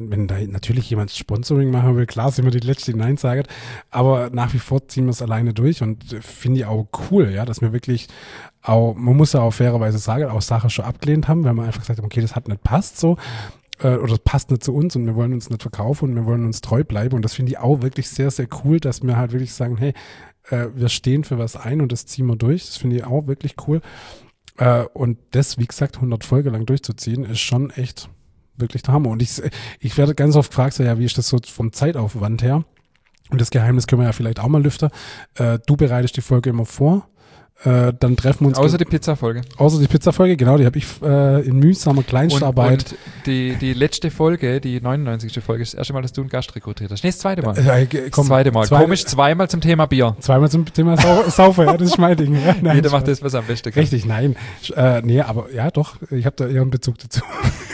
natürlich jemand Sponsoring machen will, klar sind wir die Letzte, die Nein sagt, aber nach wie vor ziehen wir es alleine durch und finde ich auch cool, ja, dass wir wirklich auch, man muss ja auch fairerweise sagen, auch Sachen schon abgelehnt haben, weil man einfach gesagt haben, okay, das hat nicht passt so, oder das passt nicht zu uns und wir wollen uns nicht verkaufen und wir wollen uns treu bleiben und das finde ich auch wirklich sehr, sehr cool, dass wir halt wirklich sagen, hey, wir stehen für was ein und das ziehen wir durch, das finde ich auch wirklich cool. Und das, wie gesagt, 100 Folgen lang durchzuziehen, ist schon echt wirklich der Hammer. Und ich werde ganz oft gefragt, so, ja, wie ist das so vom Zeitaufwand her? Und das Geheimnis können wir ja vielleicht auch mal lüften. Du bereitest die Folge immer vor. Dann treffen wir uns. Außer die Pizza-Folge. Außer die Pizza-Folge, genau, die habe ich in mühsamer Kleinstarbeit. Und die letzte Folge, die 99. Folge, ist das erste Mal, dass du einen Gast rekrutiert hast. Nee, das zweite Mal. Komm, das zweite Mal. Komisch, zweimal zum Thema Bier. Zweimal zum Thema Saufen, ja, das ist mein Ding. Ja, nein, jeder macht das, was er am besten kann. Richtig, nein. Nee, aber ja, doch, ich habe da eher einen Bezug dazu.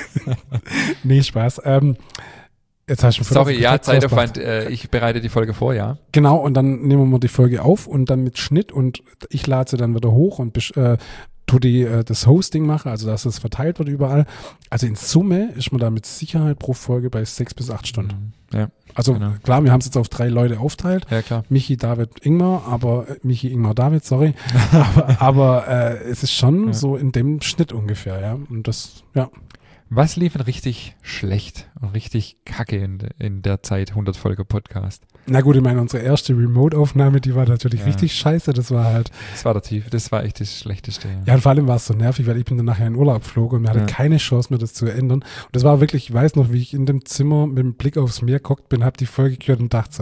Nee, Spaß. Jetzt hast du Sorry, ja, Zeitaufwand. Ich bereite die Folge vor, ja. Genau, und dann nehmen wir die Folge auf und dann mit Schnitt und ich lade sie dann wieder hoch und tue das Hosting machen, also dass es verteilt wird überall. Also in Summe ist man da mit Sicherheit pro Folge bei 6 bis 8 Stunden. Ja. Also genau. Klar, wir haben es jetzt auf 3 Leute aufteilt. Ja, klar. Michi, David, Ingmar, Michi, Ingmar, David, sorry. aber es ist schon so in dem Schnitt ungefähr, ja. Und das, ja. Was lief denn richtig schlecht und richtig kacke in der Zeit 100 Folge Podcast? Na gut, ich meine, unsere erste Remote-Aufnahme, die war natürlich richtig scheiße. Das war halt. Das war echt das Schlechteste. Ja, und vor allem war es so nervig, weil ich bin dann nachher in Urlaub geflogen und wir hatten keine Chance mehr, das zu ändern. Und das war wirklich, ich weiß noch, wie ich in dem Zimmer mit dem Blick aufs Meer geguckt bin, habe die Folge gehört und dachte so,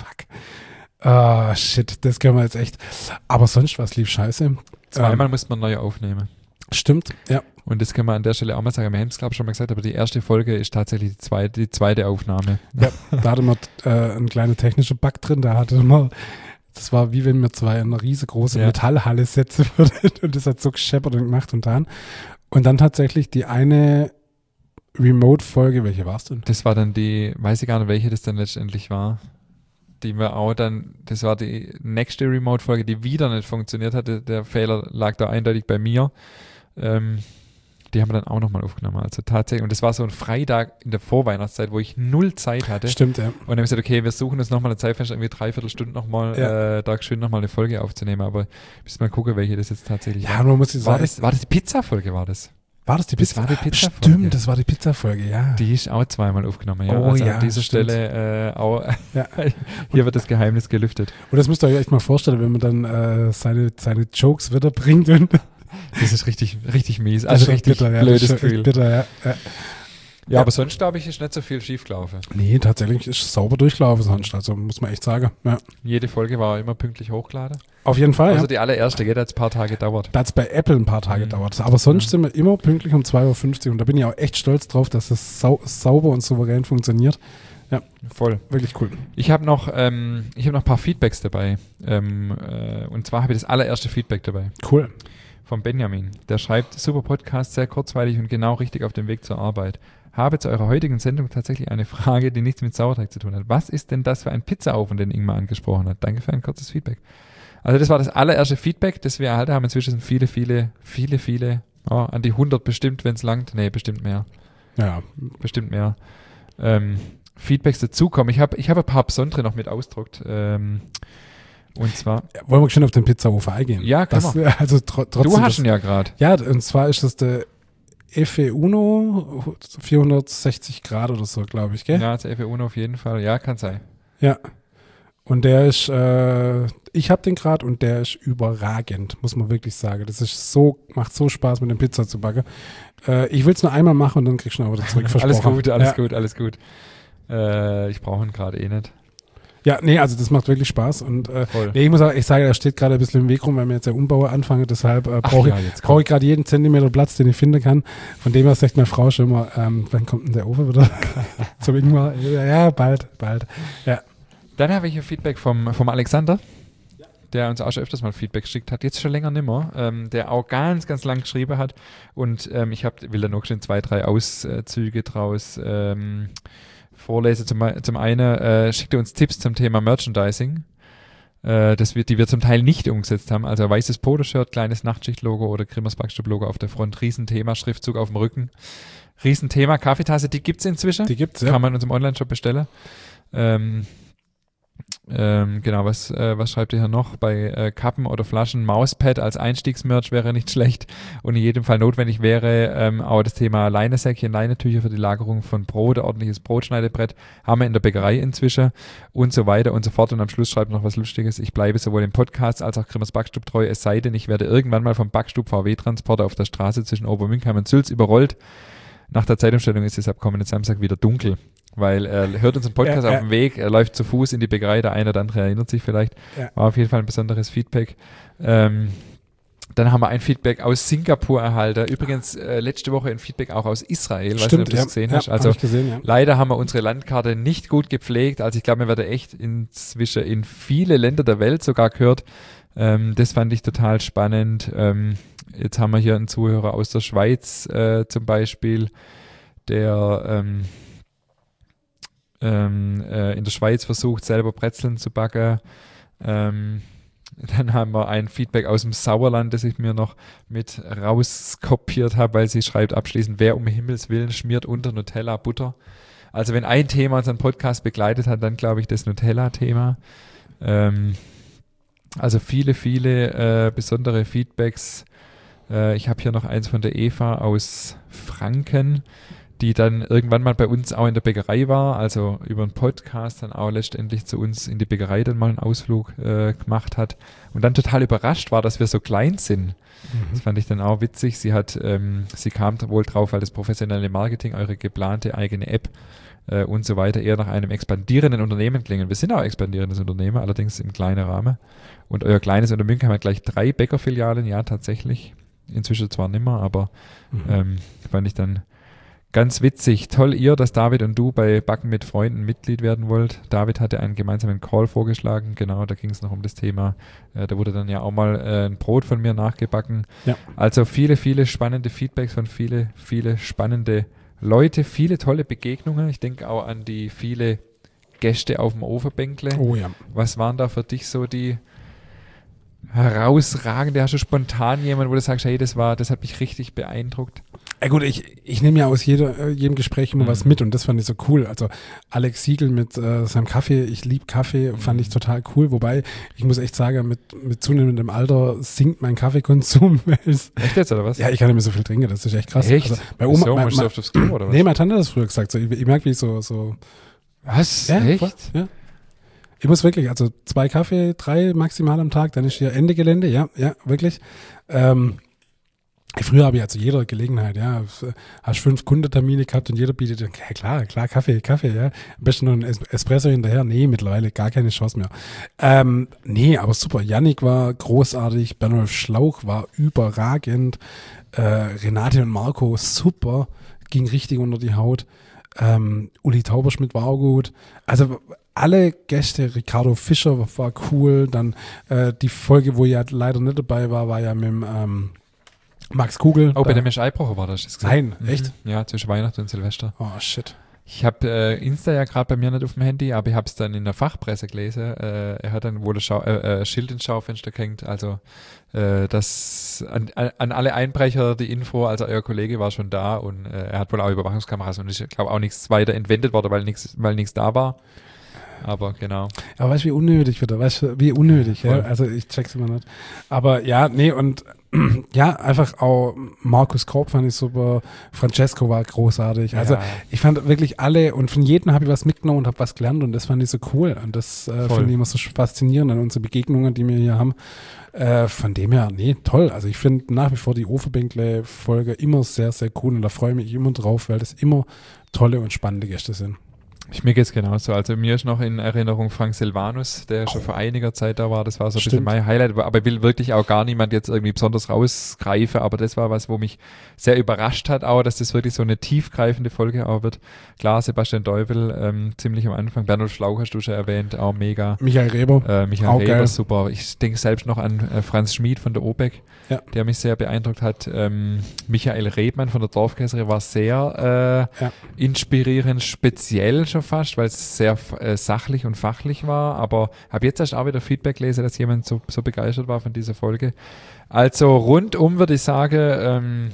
fuck. Shit, das können wir jetzt echt. Aber sonst was lief scheiße. Zweimal musste man neu aufnehmen. Stimmt, ja. Und das können wir an der Stelle auch mal sagen. Wir haben es, glaube ich, schon mal gesagt, aber die erste Folge ist tatsächlich die zweite Aufnahme. Ja, da hatte man einen kleinen technischen Bug drin. Da hatte man, das war wie wenn wir zwei in einer riesengroßen Metallhalle setzen würden. Und das hat so gescheppert und gemacht und dann. Und dann tatsächlich die eine Remote-Folge, welche war es denn? Das war dann weiß ich gar nicht, welche das dann letztendlich war. Die wir auch dann, das war die nächste Remote-Folge, die wieder nicht funktioniert hatte. Der Fehler lag da eindeutig bei mir. Die haben wir dann auch nochmal aufgenommen. Also tatsächlich, und das war so ein Freitag in der Vorweihnachtszeit, wo ich 0 Zeit hatte. Stimmt, ja. Und dann haben wir gesagt, okay, wir suchen uns nochmal eine Zeitfenster, irgendwie 3/4 Stunden nochmal, da schön nochmal eine Folge aufzunehmen. Aber müssen mal gucken, welche das jetzt tatsächlich war. Man muss sich sagen. War das die Pizza-Folge, war das? War das die Pizza? Das war die Pizza-Folge. Stimmt, das war die Pizza-Folge, ja. Die ist auch zweimal aufgenommen, ja. Oh, also ja, an dieser stimmt. Stelle auch, hier wird das Geheimnis gelüftet. Und das müsst ihr euch echt mal vorstellen, wenn man dann seine Jokes wieder bringt. Und das ist richtig, richtig mies. Also richtig bitter, blödes Gefühl. Bitter, ja, aber sonst, glaube ich, ist nicht so viel schief gelaufen. Nee, tatsächlich ist sauber durchgelaufen sonst. Also muss man echt sagen. Ja. Jede Folge war immer pünktlich hochgeladen. Auf jeden Fall, Also die allererste, da hat es ein paar Tage gedauert. Da hat es bei Apple ein paar Tage gedauert. Aber sonst sind wir immer pünktlich um 2:50 Uhr. Und da bin ich auch echt stolz drauf, dass das sauber und souverän funktioniert. Ja, voll. Wirklich cool. Ich habe noch ein paar Feedbacks dabei. Und zwar habe ich das allererste Feedback dabei. Cool. Von Benjamin. Der schreibt, super Podcast, sehr kurzweilig und genau richtig auf dem Weg zur Arbeit. Habe zu eurer heutigen Sendung tatsächlich eine Frage, die nichts mit Sauerteig zu tun hat. Was ist denn das für ein Pizzaofen, den Ingmar angesprochen hat? Danke für ein kurzes Feedback. Also das war das allererste Feedback, das wir erhalten haben. Inzwischen sind viele, an die 100 bestimmt, wenn es langt. Nee, bestimmt mehr. Ja. Bestimmt mehr. Feedbacks dazukommen. Ich hab ein paar besondere noch mit ausgedruckt. Und zwar. Wollen wir schon auf den Pizzaofen eingehen? Ja, kann man. Also trotzdem. Du hast ihn ja gerade. Ja, und zwar ist das der Efe Uno 460 Grad oder so, glaube ich, gell? Ja, das Efe Uno auf jeden Fall. Ja, kann sein. Ja. Und der ist, ich habe den gerade und der ist überragend, muss man wirklich sagen. Das ist macht so Spaß, mit dem Pizza zu backen. Ich will es nur einmal machen und dann kriegst du ihn auch wieder zurück. Alles gut. Ich brauche ihn gerade eh nicht. Ja, nee, also das macht wirklich Spaß. Und ich muss sagen, er steht gerade ein bisschen im Weg rum, weil wir jetzt der Umbau anfangen. Deshalb brauche ich gerade jeden Zentimeter Platz, den ich finden kann. Von dem her sagt meine Frau schon immer, wann kommt denn der Ofen wieder zum Ingmar? Ja, bald. Ja. Dann habe ich ein Feedback vom Alexander, der uns auch schon öfters mal Feedback geschickt hat, jetzt schon länger nimmer, der auch ganz, ganz lang geschrieben hat. Und ich will da noch schon 2, 3 Auszüge draus vorlesen. Zum einen schickt er uns Tipps zum Thema Merchandising. die wir zum Teil nicht umgesetzt haben. Also weißes Poloshirt, kleines Nachtschicht-Logo oder Grimmers Backstub-Logo auf der Front, Riesenthema, Schriftzug auf dem Rücken. Riesenthema, Kaffeetasse, die gibt's inzwischen. Die gibt's, ja. Kann man in unserem Online-Shop bestellen. Genau, was schreibt ihr hier noch? Bei Kappen oder Flaschen, Mauspad als Einstiegsmerch wäre nicht schlecht und in jedem Fall notwendig wäre auch das Thema Leinesäckchen, Leinetücher für die Lagerung von Brot, ordentliches Brotschneidebrett, haben wir in der Bäckerei inzwischen und so weiter und so fort. Und am Schluss schreibt noch was Lustiges: Ich bleibe sowohl im Podcast als auch Grimmers Backstub treu, es sei denn, ich werde irgendwann mal vom Backstub VW-Transporter auf der Straße zwischen Obermünkheim und Sülz überrollt. Nach der Zeitumstellung ist es ab kommenden Samstag wieder dunkel, weil er hört unseren Podcast auf dem Weg, er läuft zu Fuß in die Bäckerei, der eine oder andere erinnert sich vielleicht. Ja. War auf jeden Fall ein besonderes Feedback. Dann haben wir ein Feedback aus Singapur erhalten. Übrigens letzte Woche ein Feedback auch aus Israel, Stimmt, weißt du, ob du das gesehen hast. Also leider haben wir unsere Landkarte nicht gut gepflegt. Also ich glaube, mir werde echt inzwischen in viele Länder der Welt sogar gehört. Das fand ich total spannend. Jetzt haben wir hier einen Zuhörer aus der Schweiz zum Beispiel, der in der Schweiz versucht, selber Brezeln zu backen. Dann haben wir ein Feedback aus dem Sauerland, das ich mir noch mit rauskopiert habe, weil sie schreibt abschließend: Wer um Himmels Willen schmiert unter Nutella Butter? Also wenn ein Thema unseren Podcast begleitet hat, dann glaube ich das Nutella-Thema. Also viele besondere Feedbacks. Ich habe hier noch eins von der Eva aus Franken, die dann irgendwann mal bei uns auch in der Bäckerei war, also über einen Podcast dann auch letztendlich zu uns in die Bäckerei dann mal einen Ausflug gemacht hat und dann total überrascht war, dass wir so klein sind. Das fand ich dann auch witzig. Sie kam wohl drauf, weil das professionelle Marketing, eure geplante eigene App und so weiter eher nach einem expandierenden Unternehmen klingen. Wir sind auch expandierendes Unternehmen, allerdings im kleinen Rahmen. Und euer kleines Unternehmen hat gleich 3 Bäckerfilialen, ja tatsächlich. Inzwischen zwar nimmer, aber fand ich dann ganz witzig. Toll dass David und du bei Backen mit Freunden Mitglied werden wollt. David hatte einen gemeinsamen Call vorgeschlagen, genau, da ging es noch um das Thema. Da wurde dann ja auch mal ein Brot von mir nachgebacken. Ja. Also viele spannende Feedbacks von viele spannende Leute, viele tolle Begegnungen. Ich denke auch an die viele Gäste auf dem Ofenbänkle. Oh ja. Was waren da für dich so die herausragende? Hast du spontan jemanden, wo du sagst, hey, das hat mich richtig beeindruckt? Ja gut, ich nehme ja aus jedem Gespräch immer was mit und das fand ich so cool. Also Alex Siegel mit seinem Kaffee, ich liebe Kaffee, fand ich total cool. Wobei, ich muss echt sagen, mit zunehmendem Alter sinkt mein Kaffeekonsum. Echt jetzt, oder was? Ja, ich kann nicht mehr so viel trinken, das ist echt krass. Echt? Also, bei Oma, so, musst du auf das Klo, oder was? Nee, meine Tante hat das früher gesagt. So, ich merke, wie ich so Was? Ja, echt? Voll, ja. Ich muss wirklich, also 2 Kaffee, 3 maximal am Tag, dann ist hier Ende Gelände, ja, wirklich. Früher habe ich also jeder Gelegenheit, ja, hast 5 Kundentermine gehabt und jeder bietet, ja, klar, Kaffee, ja, am besten noch ein Espresso hinterher, nee, mittlerweile gar keine Chance mehr. Nee, aber super, Yannick war großartig, Bernolf Schlauch war überragend, Renate und Marco super, ging richtig unter die Haut, Uli Tauberschmidt war auch gut, also alle Gäste, Ricardo Fischer war cool, dann die Folge, wo ich halt leider nicht dabei war ja mit dem Max Kugel. Oh, bei dem Eibrocher war das. Nein, echt? Ja, zwischen Weihnachten und Silvester. Oh, shit. Ich habe Insta ja gerade bei mir nicht auf dem Handy, aber ich habe es dann in der Fachpresse gelesen. Er hat dann wohl ein Schild ins Schaufenster gehängt. Also das an alle Einbrecher die Info, also euer Kollege war schon da und er hat wohl auch Überwachungskameras und ich glaube auch nichts weiter entwendet worden, weil nichts da war. Aber genau. Aber weißt du, wie unnötig wird er? Weißt du, wie unnötig, ja? Also ich check's immer nicht. Aber ja, nee, und ja, einfach auch Markus Korb fand ich super, Francesco war großartig. Ja. Also ich fand wirklich alle und von jedem habe ich was mitgenommen und habe was gelernt und das fand ich so cool. Und das finde ich immer so faszinierend an unsere Begegnungen, die wir hier haben. Von dem her, nee, toll. Also ich finde nach wie vor die Ofenbänkle-Folge immer sehr, sehr cool und da freue ich mich immer drauf, weil das immer tolle und spannende Gäste sind. Mir geht's genauso. Also mir ist noch in Erinnerung Frank Silvanus, der schon vor einiger Zeit da war. Das war so ein bisschen mein Highlight. Aber ich will wirklich auch gar niemand jetzt irgendwie besonders rausgreifen. Aber das war was, wo mich sehr überrascht hat auch, dass das wirklich so eine tiefgreifende Folge auch wird. Klar, Sebastian Deubel, ziemlich am Anfang. Bernhard Schlauch hast du schon erwähnt, auch mega. Michael Reber. Auch Reber, super. Ich denke selbst noch an Franz Schmid von der OPEC, der mich sehr beeindruckt hat. Michael Rebmann von der Dorfkäserei war sehr inspirierend, speziell schon fast, weil es sehr sachlich und fachlich war, aber habe jetzt erst auch wieder Feedback gelesen, dass jemand so begeistert war von dieser Folge. Also rundum würde ich sagen,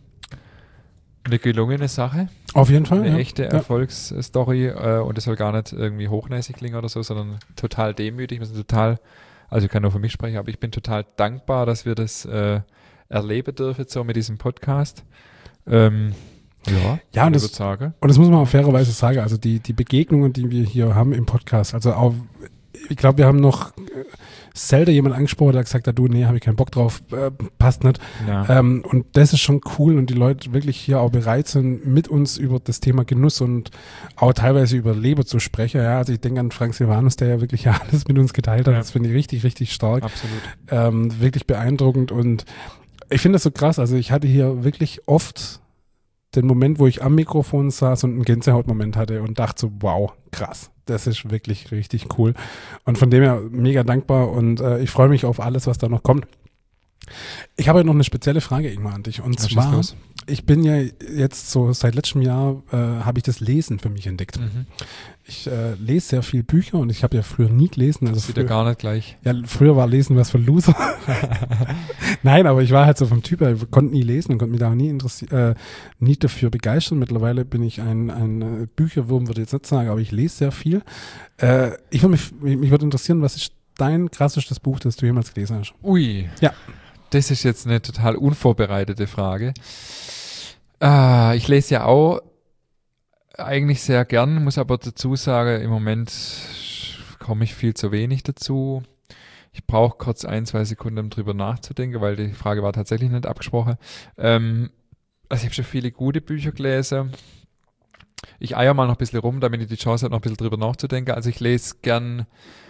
eine gelungene Sache. Auf jeden Fall. Eine echte Erfolgsstory und es soll gar nicht irgendwie hochnäsig klingen oder so, sondern total demütig. Wir sind total, also ich kann nur für mich sprechen, aber ich bin total dankbar, dass wir das erleben dürfen, so mit diesem Podcast. Und das muss man auch fairerweise sagen, also die Begegnungen, die wir hier haben im Podcast, also auch, ich glaube, wir haben noch selten jemand angesprochen, der gesagt hat, du, nee, habe ich keinen Bock drauf, passt nicht. Ja. Und das ist schon cool und die Leute wirklich hier auch bereit sind, mit uns über das Thema Genuss und auch teilweise über Leber zu sprechen. Ja, also ich denke an Frank Silvanus, der ja wirklich alles mit uns geteilt hat. Ja. Das finde ich richtig, richtig stark. Absolut. Wirklich beeindruckend und ich finde das so krass. Also ich hatte hier wirklich oft den Moment, wo ich am Mikrofon saß und einen Gänsehautmoment hatte und dachte so, wow, krass. Das ist wirklich richtig cool. Und von dem her mega dankbar und ich freue mich auf alles, was da noch kommt. Ich habe noch eine spezielle Frage, Ingmar, an dich. Und zwar, ich bin ja jetzt so seit letztem Jahr, habe ich das Lesen für mich entdeckt. Mhm. Ich lese sehr viel Bücher und ich habe ja früher nie gelesen. Also wieder gar nicht gleich. Ja, früher war Lesen was für Loser. Nein, aber ich war halt so vom Typ her, ich konnte nie lesen und konnte mich da nie dafür begeistern. Mittlerweile bin ich ein Bücherwurm, würde ich jetzt nicht sagen, aber ich lese sehr viel. Mich würde interessieren, was ist dein krassestes Buch, das du jemals gelesen hast? Ui. Ja. Das ist jetzt eine total unvorbereitete Frage. Ich lese ja auch eigentlich sehr gern, muss aber dazu sagen, im Moment komme ich viel zu wenig dazu. Ich brauche kurz 1-2 Sekunden, um drüber nachzudenken, weil die Frage war tatsächlich nicht abgesprochen. Also ich habe schon viele gute Bücher gelesen. Ich eier mal noch ein bisschen rum, damit ich die Chance habe, noch ein bisschen drüber nachzudenken. Also ich lese gern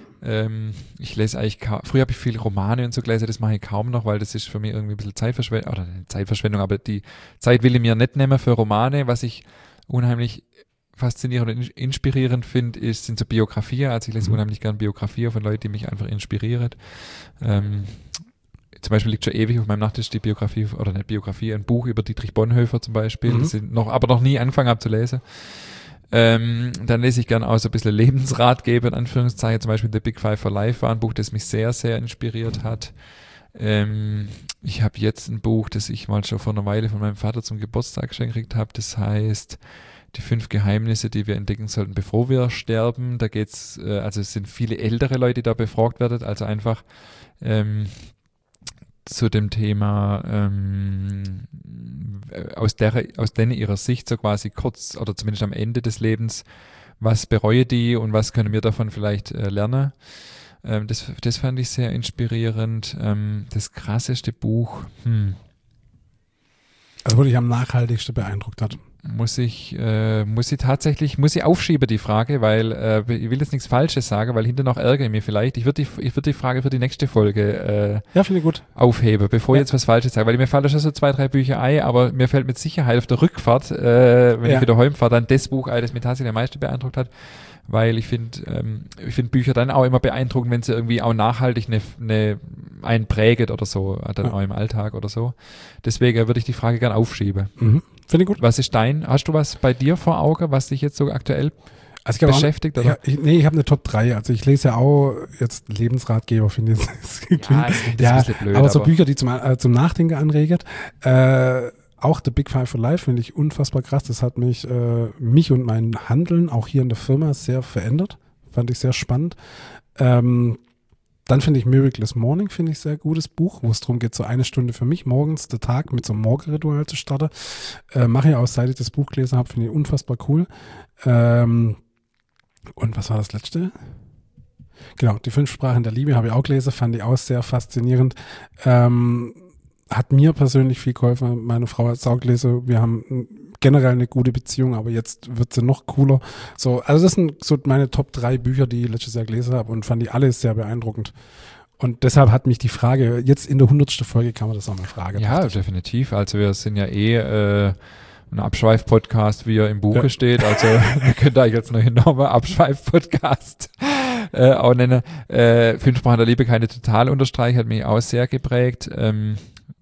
ich lese eigentlich früher habe ich viel Romane und so gelesen, das mache ich kaum noch, weil das ist für mich irgendwie ein bisschen Zeitverschwendung, oder nicht Zeitverschwendung, aber die Zeit will ich mir nicht nehmen für Romane. Was ich unheimlich faszinierend und inspirierend finde, sind so Biografien. Also ich lese unheimlich gern Biografien von Leuten, die mich einfach inspirieren. Zum Beispiel liegt schon ewig auf meinem Nachttisch die Biografie, oder nicht Biografie, ein Buch über Dietrich Bonhoeffer zum Beispiel, das ich aber noch nie angefangen habe zu lesen. Dann lese ich gerne auch so ein bisschen Lebensratgeber, in Anführungszeichen, zum Beispiel The Big Five for Life war ein Buch, das mich sehr, sehr inspiriert hat. Ich habe jetzt ein Buch, das ich mal schon vor einer Weile von meinem Vater zum Geburtstag geschenkt gekriegt habe, das heißt Die 5 Geheimnisse, die wir entdecken sollten, bevor wir sterben. Da geht's, also es sind viele ältere Leute, die da befragt werden, also einfach zu dem Thema aus denen ihrer Sicht so quasi kurz oder zumindest am Ende des Lebens, was bereue die und was können wir davon vielleicht lernen. Das fand ich sehr inspirierend. Das krasseste Buch, Also, wo dich am nachhaltigsten beeindruckt hat. Muss ich aufschieben, die Frage, weil ich will jetzt nichts Falsches sagen, weil hinterher noch ärgere ich mich vielleicht. Ich würde die Frage für die nächste Folge finde ich gut. Aufheben, bevor ich jetzt was Falsches sage, weil mir fallen schon so 2-3 Bücher ein, aber mir fällt mit Sicherheit auf der Rückfahrt, wenn ich wieder heimfahre, dann das Buch ein, das mich tatsächlich am meisten beeindruckt hat, weil ich finde Bücher dann auch immer beeindruckend, wenn sie irgendwie auch nachhaltig einen prägen oder so, dann auch im Alltag oder so. Deswegen würde ich die Frage gerne aufschieben. Mhm. Finde ich gut. Was ist hast du was bei dir vor Augen, was dich jetzt so aktuell beschäftigt? Oder? Ich habe eine Top 3. Also ich lese ja auch jetzt Lebensratgeber, finde ich. Das ist ein bisschen blöd. Aber so Bücher, die zum Nachdenken anregen. Auch The Big Five for Life finde ich unfassbar krass. Das hat mich und mein Handeln auch hier in der Firma sehr verändert. Fand ich sehr spannend. Dann finde ich Miraculous Morning, finde ich sehr gutes Buch, wo es darum geht, so 1 Stunde für mich morgens, der Tag mit so einem Morgenritual zu starten. Mache ich auch, seit ich das Buch gelesen habe, finde ich unfassbar cool. Und was war das letzte? Genau, die 5 Sprachen der Liebe habe ich auch gelesen, fand ich auch sehr faszinierend. Hat mir persönlich viel geholfen. Meine Frau hat es auch gelesen. Wir haben generell eine gute Beziehung, aber jetzt wird sie noch cooler. So, also das sind so meine Top 3 Bücher, die ich letztes Jahr gelesen habe und fand die alle sehr beeindruckend. Und deshalb hat mich die Frage, jetzt in der 100. Folge kann man das auch mal fragen. Ja, definitiv. Also wir sind ja ein Abschweif-Podcast, wie er im Buche steht. Also wir können da jetzt noch nochmal Abschweif-Podcast auch nennen. 5 Sprachen der Liebe, keine total unterstreichen, hat mich auch sehr geprägt.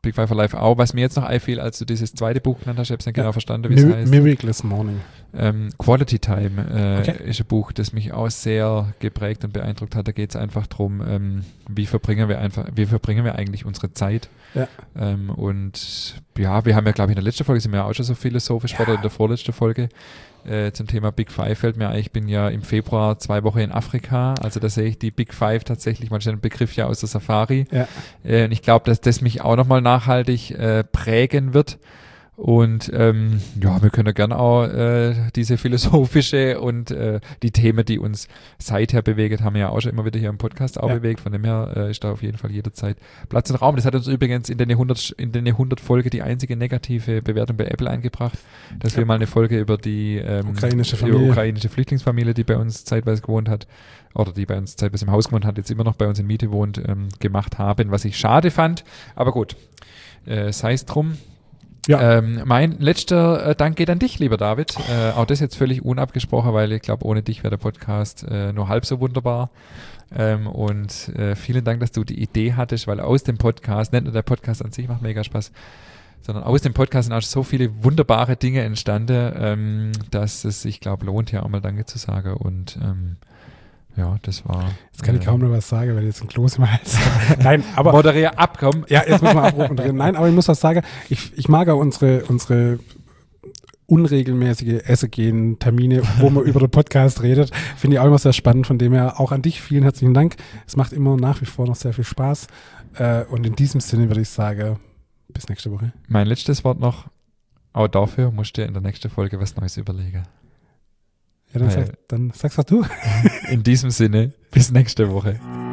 Big Five for Life auch. Was mir jetzt noch einfiel, als du dieses zweite Buch genannt hast, ich habe es nicht genau verstanden, wie es heißt. Miraculous Morning. Quality Time ist ein Buch, das mich auch sehr geprägt und beeindruckt hat. Da geht es einfach darum, wie verbringen wir eigentlich unsere Zeit. Ja. Und ja, wir haben ja, glaube ich, in der letzten Folge sind wir ja auch schon so philosophisch oder in der vorletzten Folge zum Thema Big Five fällt mir ein, ich bin ja im Februar 2 Wochen in Afrika, also da sehe ich die Big Five tatsächlich, man stellt den Begriff ja aus der Safari. Ja. Und ich glaube, dass das mich auch nochmal nachhaltig prägen wird. Und ja, wir können ja gerne auch diese philosophische und die Themen, die uns seither bewegt, haben wir ja auch schon immer wieder hier im Podcast auch bewegt. Von dem her ist da auf jeden Fall jederzeit Platz und Raum. Das hat uns übrigens in den 100 Folge die einzige negative Bewertung bei Apple eingebracht, dass wir mal eine Folge über die ukrainische Flüchtlingsfamilie, die bei uns zeitweise gewohnt hat, oder die bei uns zeitweise im Haus gewohnt hat, jetzt immer noch bei uns in Miete wohnt, gemacht haben, was ich schade fand. Aber gut, sei es drum. Ja. Mein letzter Dank geht an dich, lieber David. Auch das jetzt völlig unabgesprochen, weil ich glaube, ohne dich wäre der Podcast nur halb so wunderbar. Und vielen Dank, dass du die Idee hattest, weil aus dem Podcast, nicht nur der Podcast an sich macht mega Spaß, sondern aus dem Podcast sind auch so viele wunderbare Dinge entstanden, dass es sich, glaube lohnt, hier auch mal Danke zu sagen. Und ja, das war... Jetzt kann ich kaum noch was sagen, weil jetzt ein Kloß im Hals. Nein, aber... Moderier ab, komm. Ja, jetzt muss man abrufen. Nein, aber ich muss was sagen. Ich mag auch unsere unregelmäßige Esse-Gehen-Termine, wo man über den Podcast redet. Finde ich auch immer sehr spannend. Von dem her auch an dich vielen herzlichen Dank. Es macht immer nach wie vor noch sehr viel Spaß. Und in diesem Sinne würde ich sagen, bis nächste Woche. Mein letztes Wort noch. Auch dafür musst du dir in der nächsten Folge was Neues überlegen. Ja, dann sagst du. In diesem Sinne, bis nächste Woche.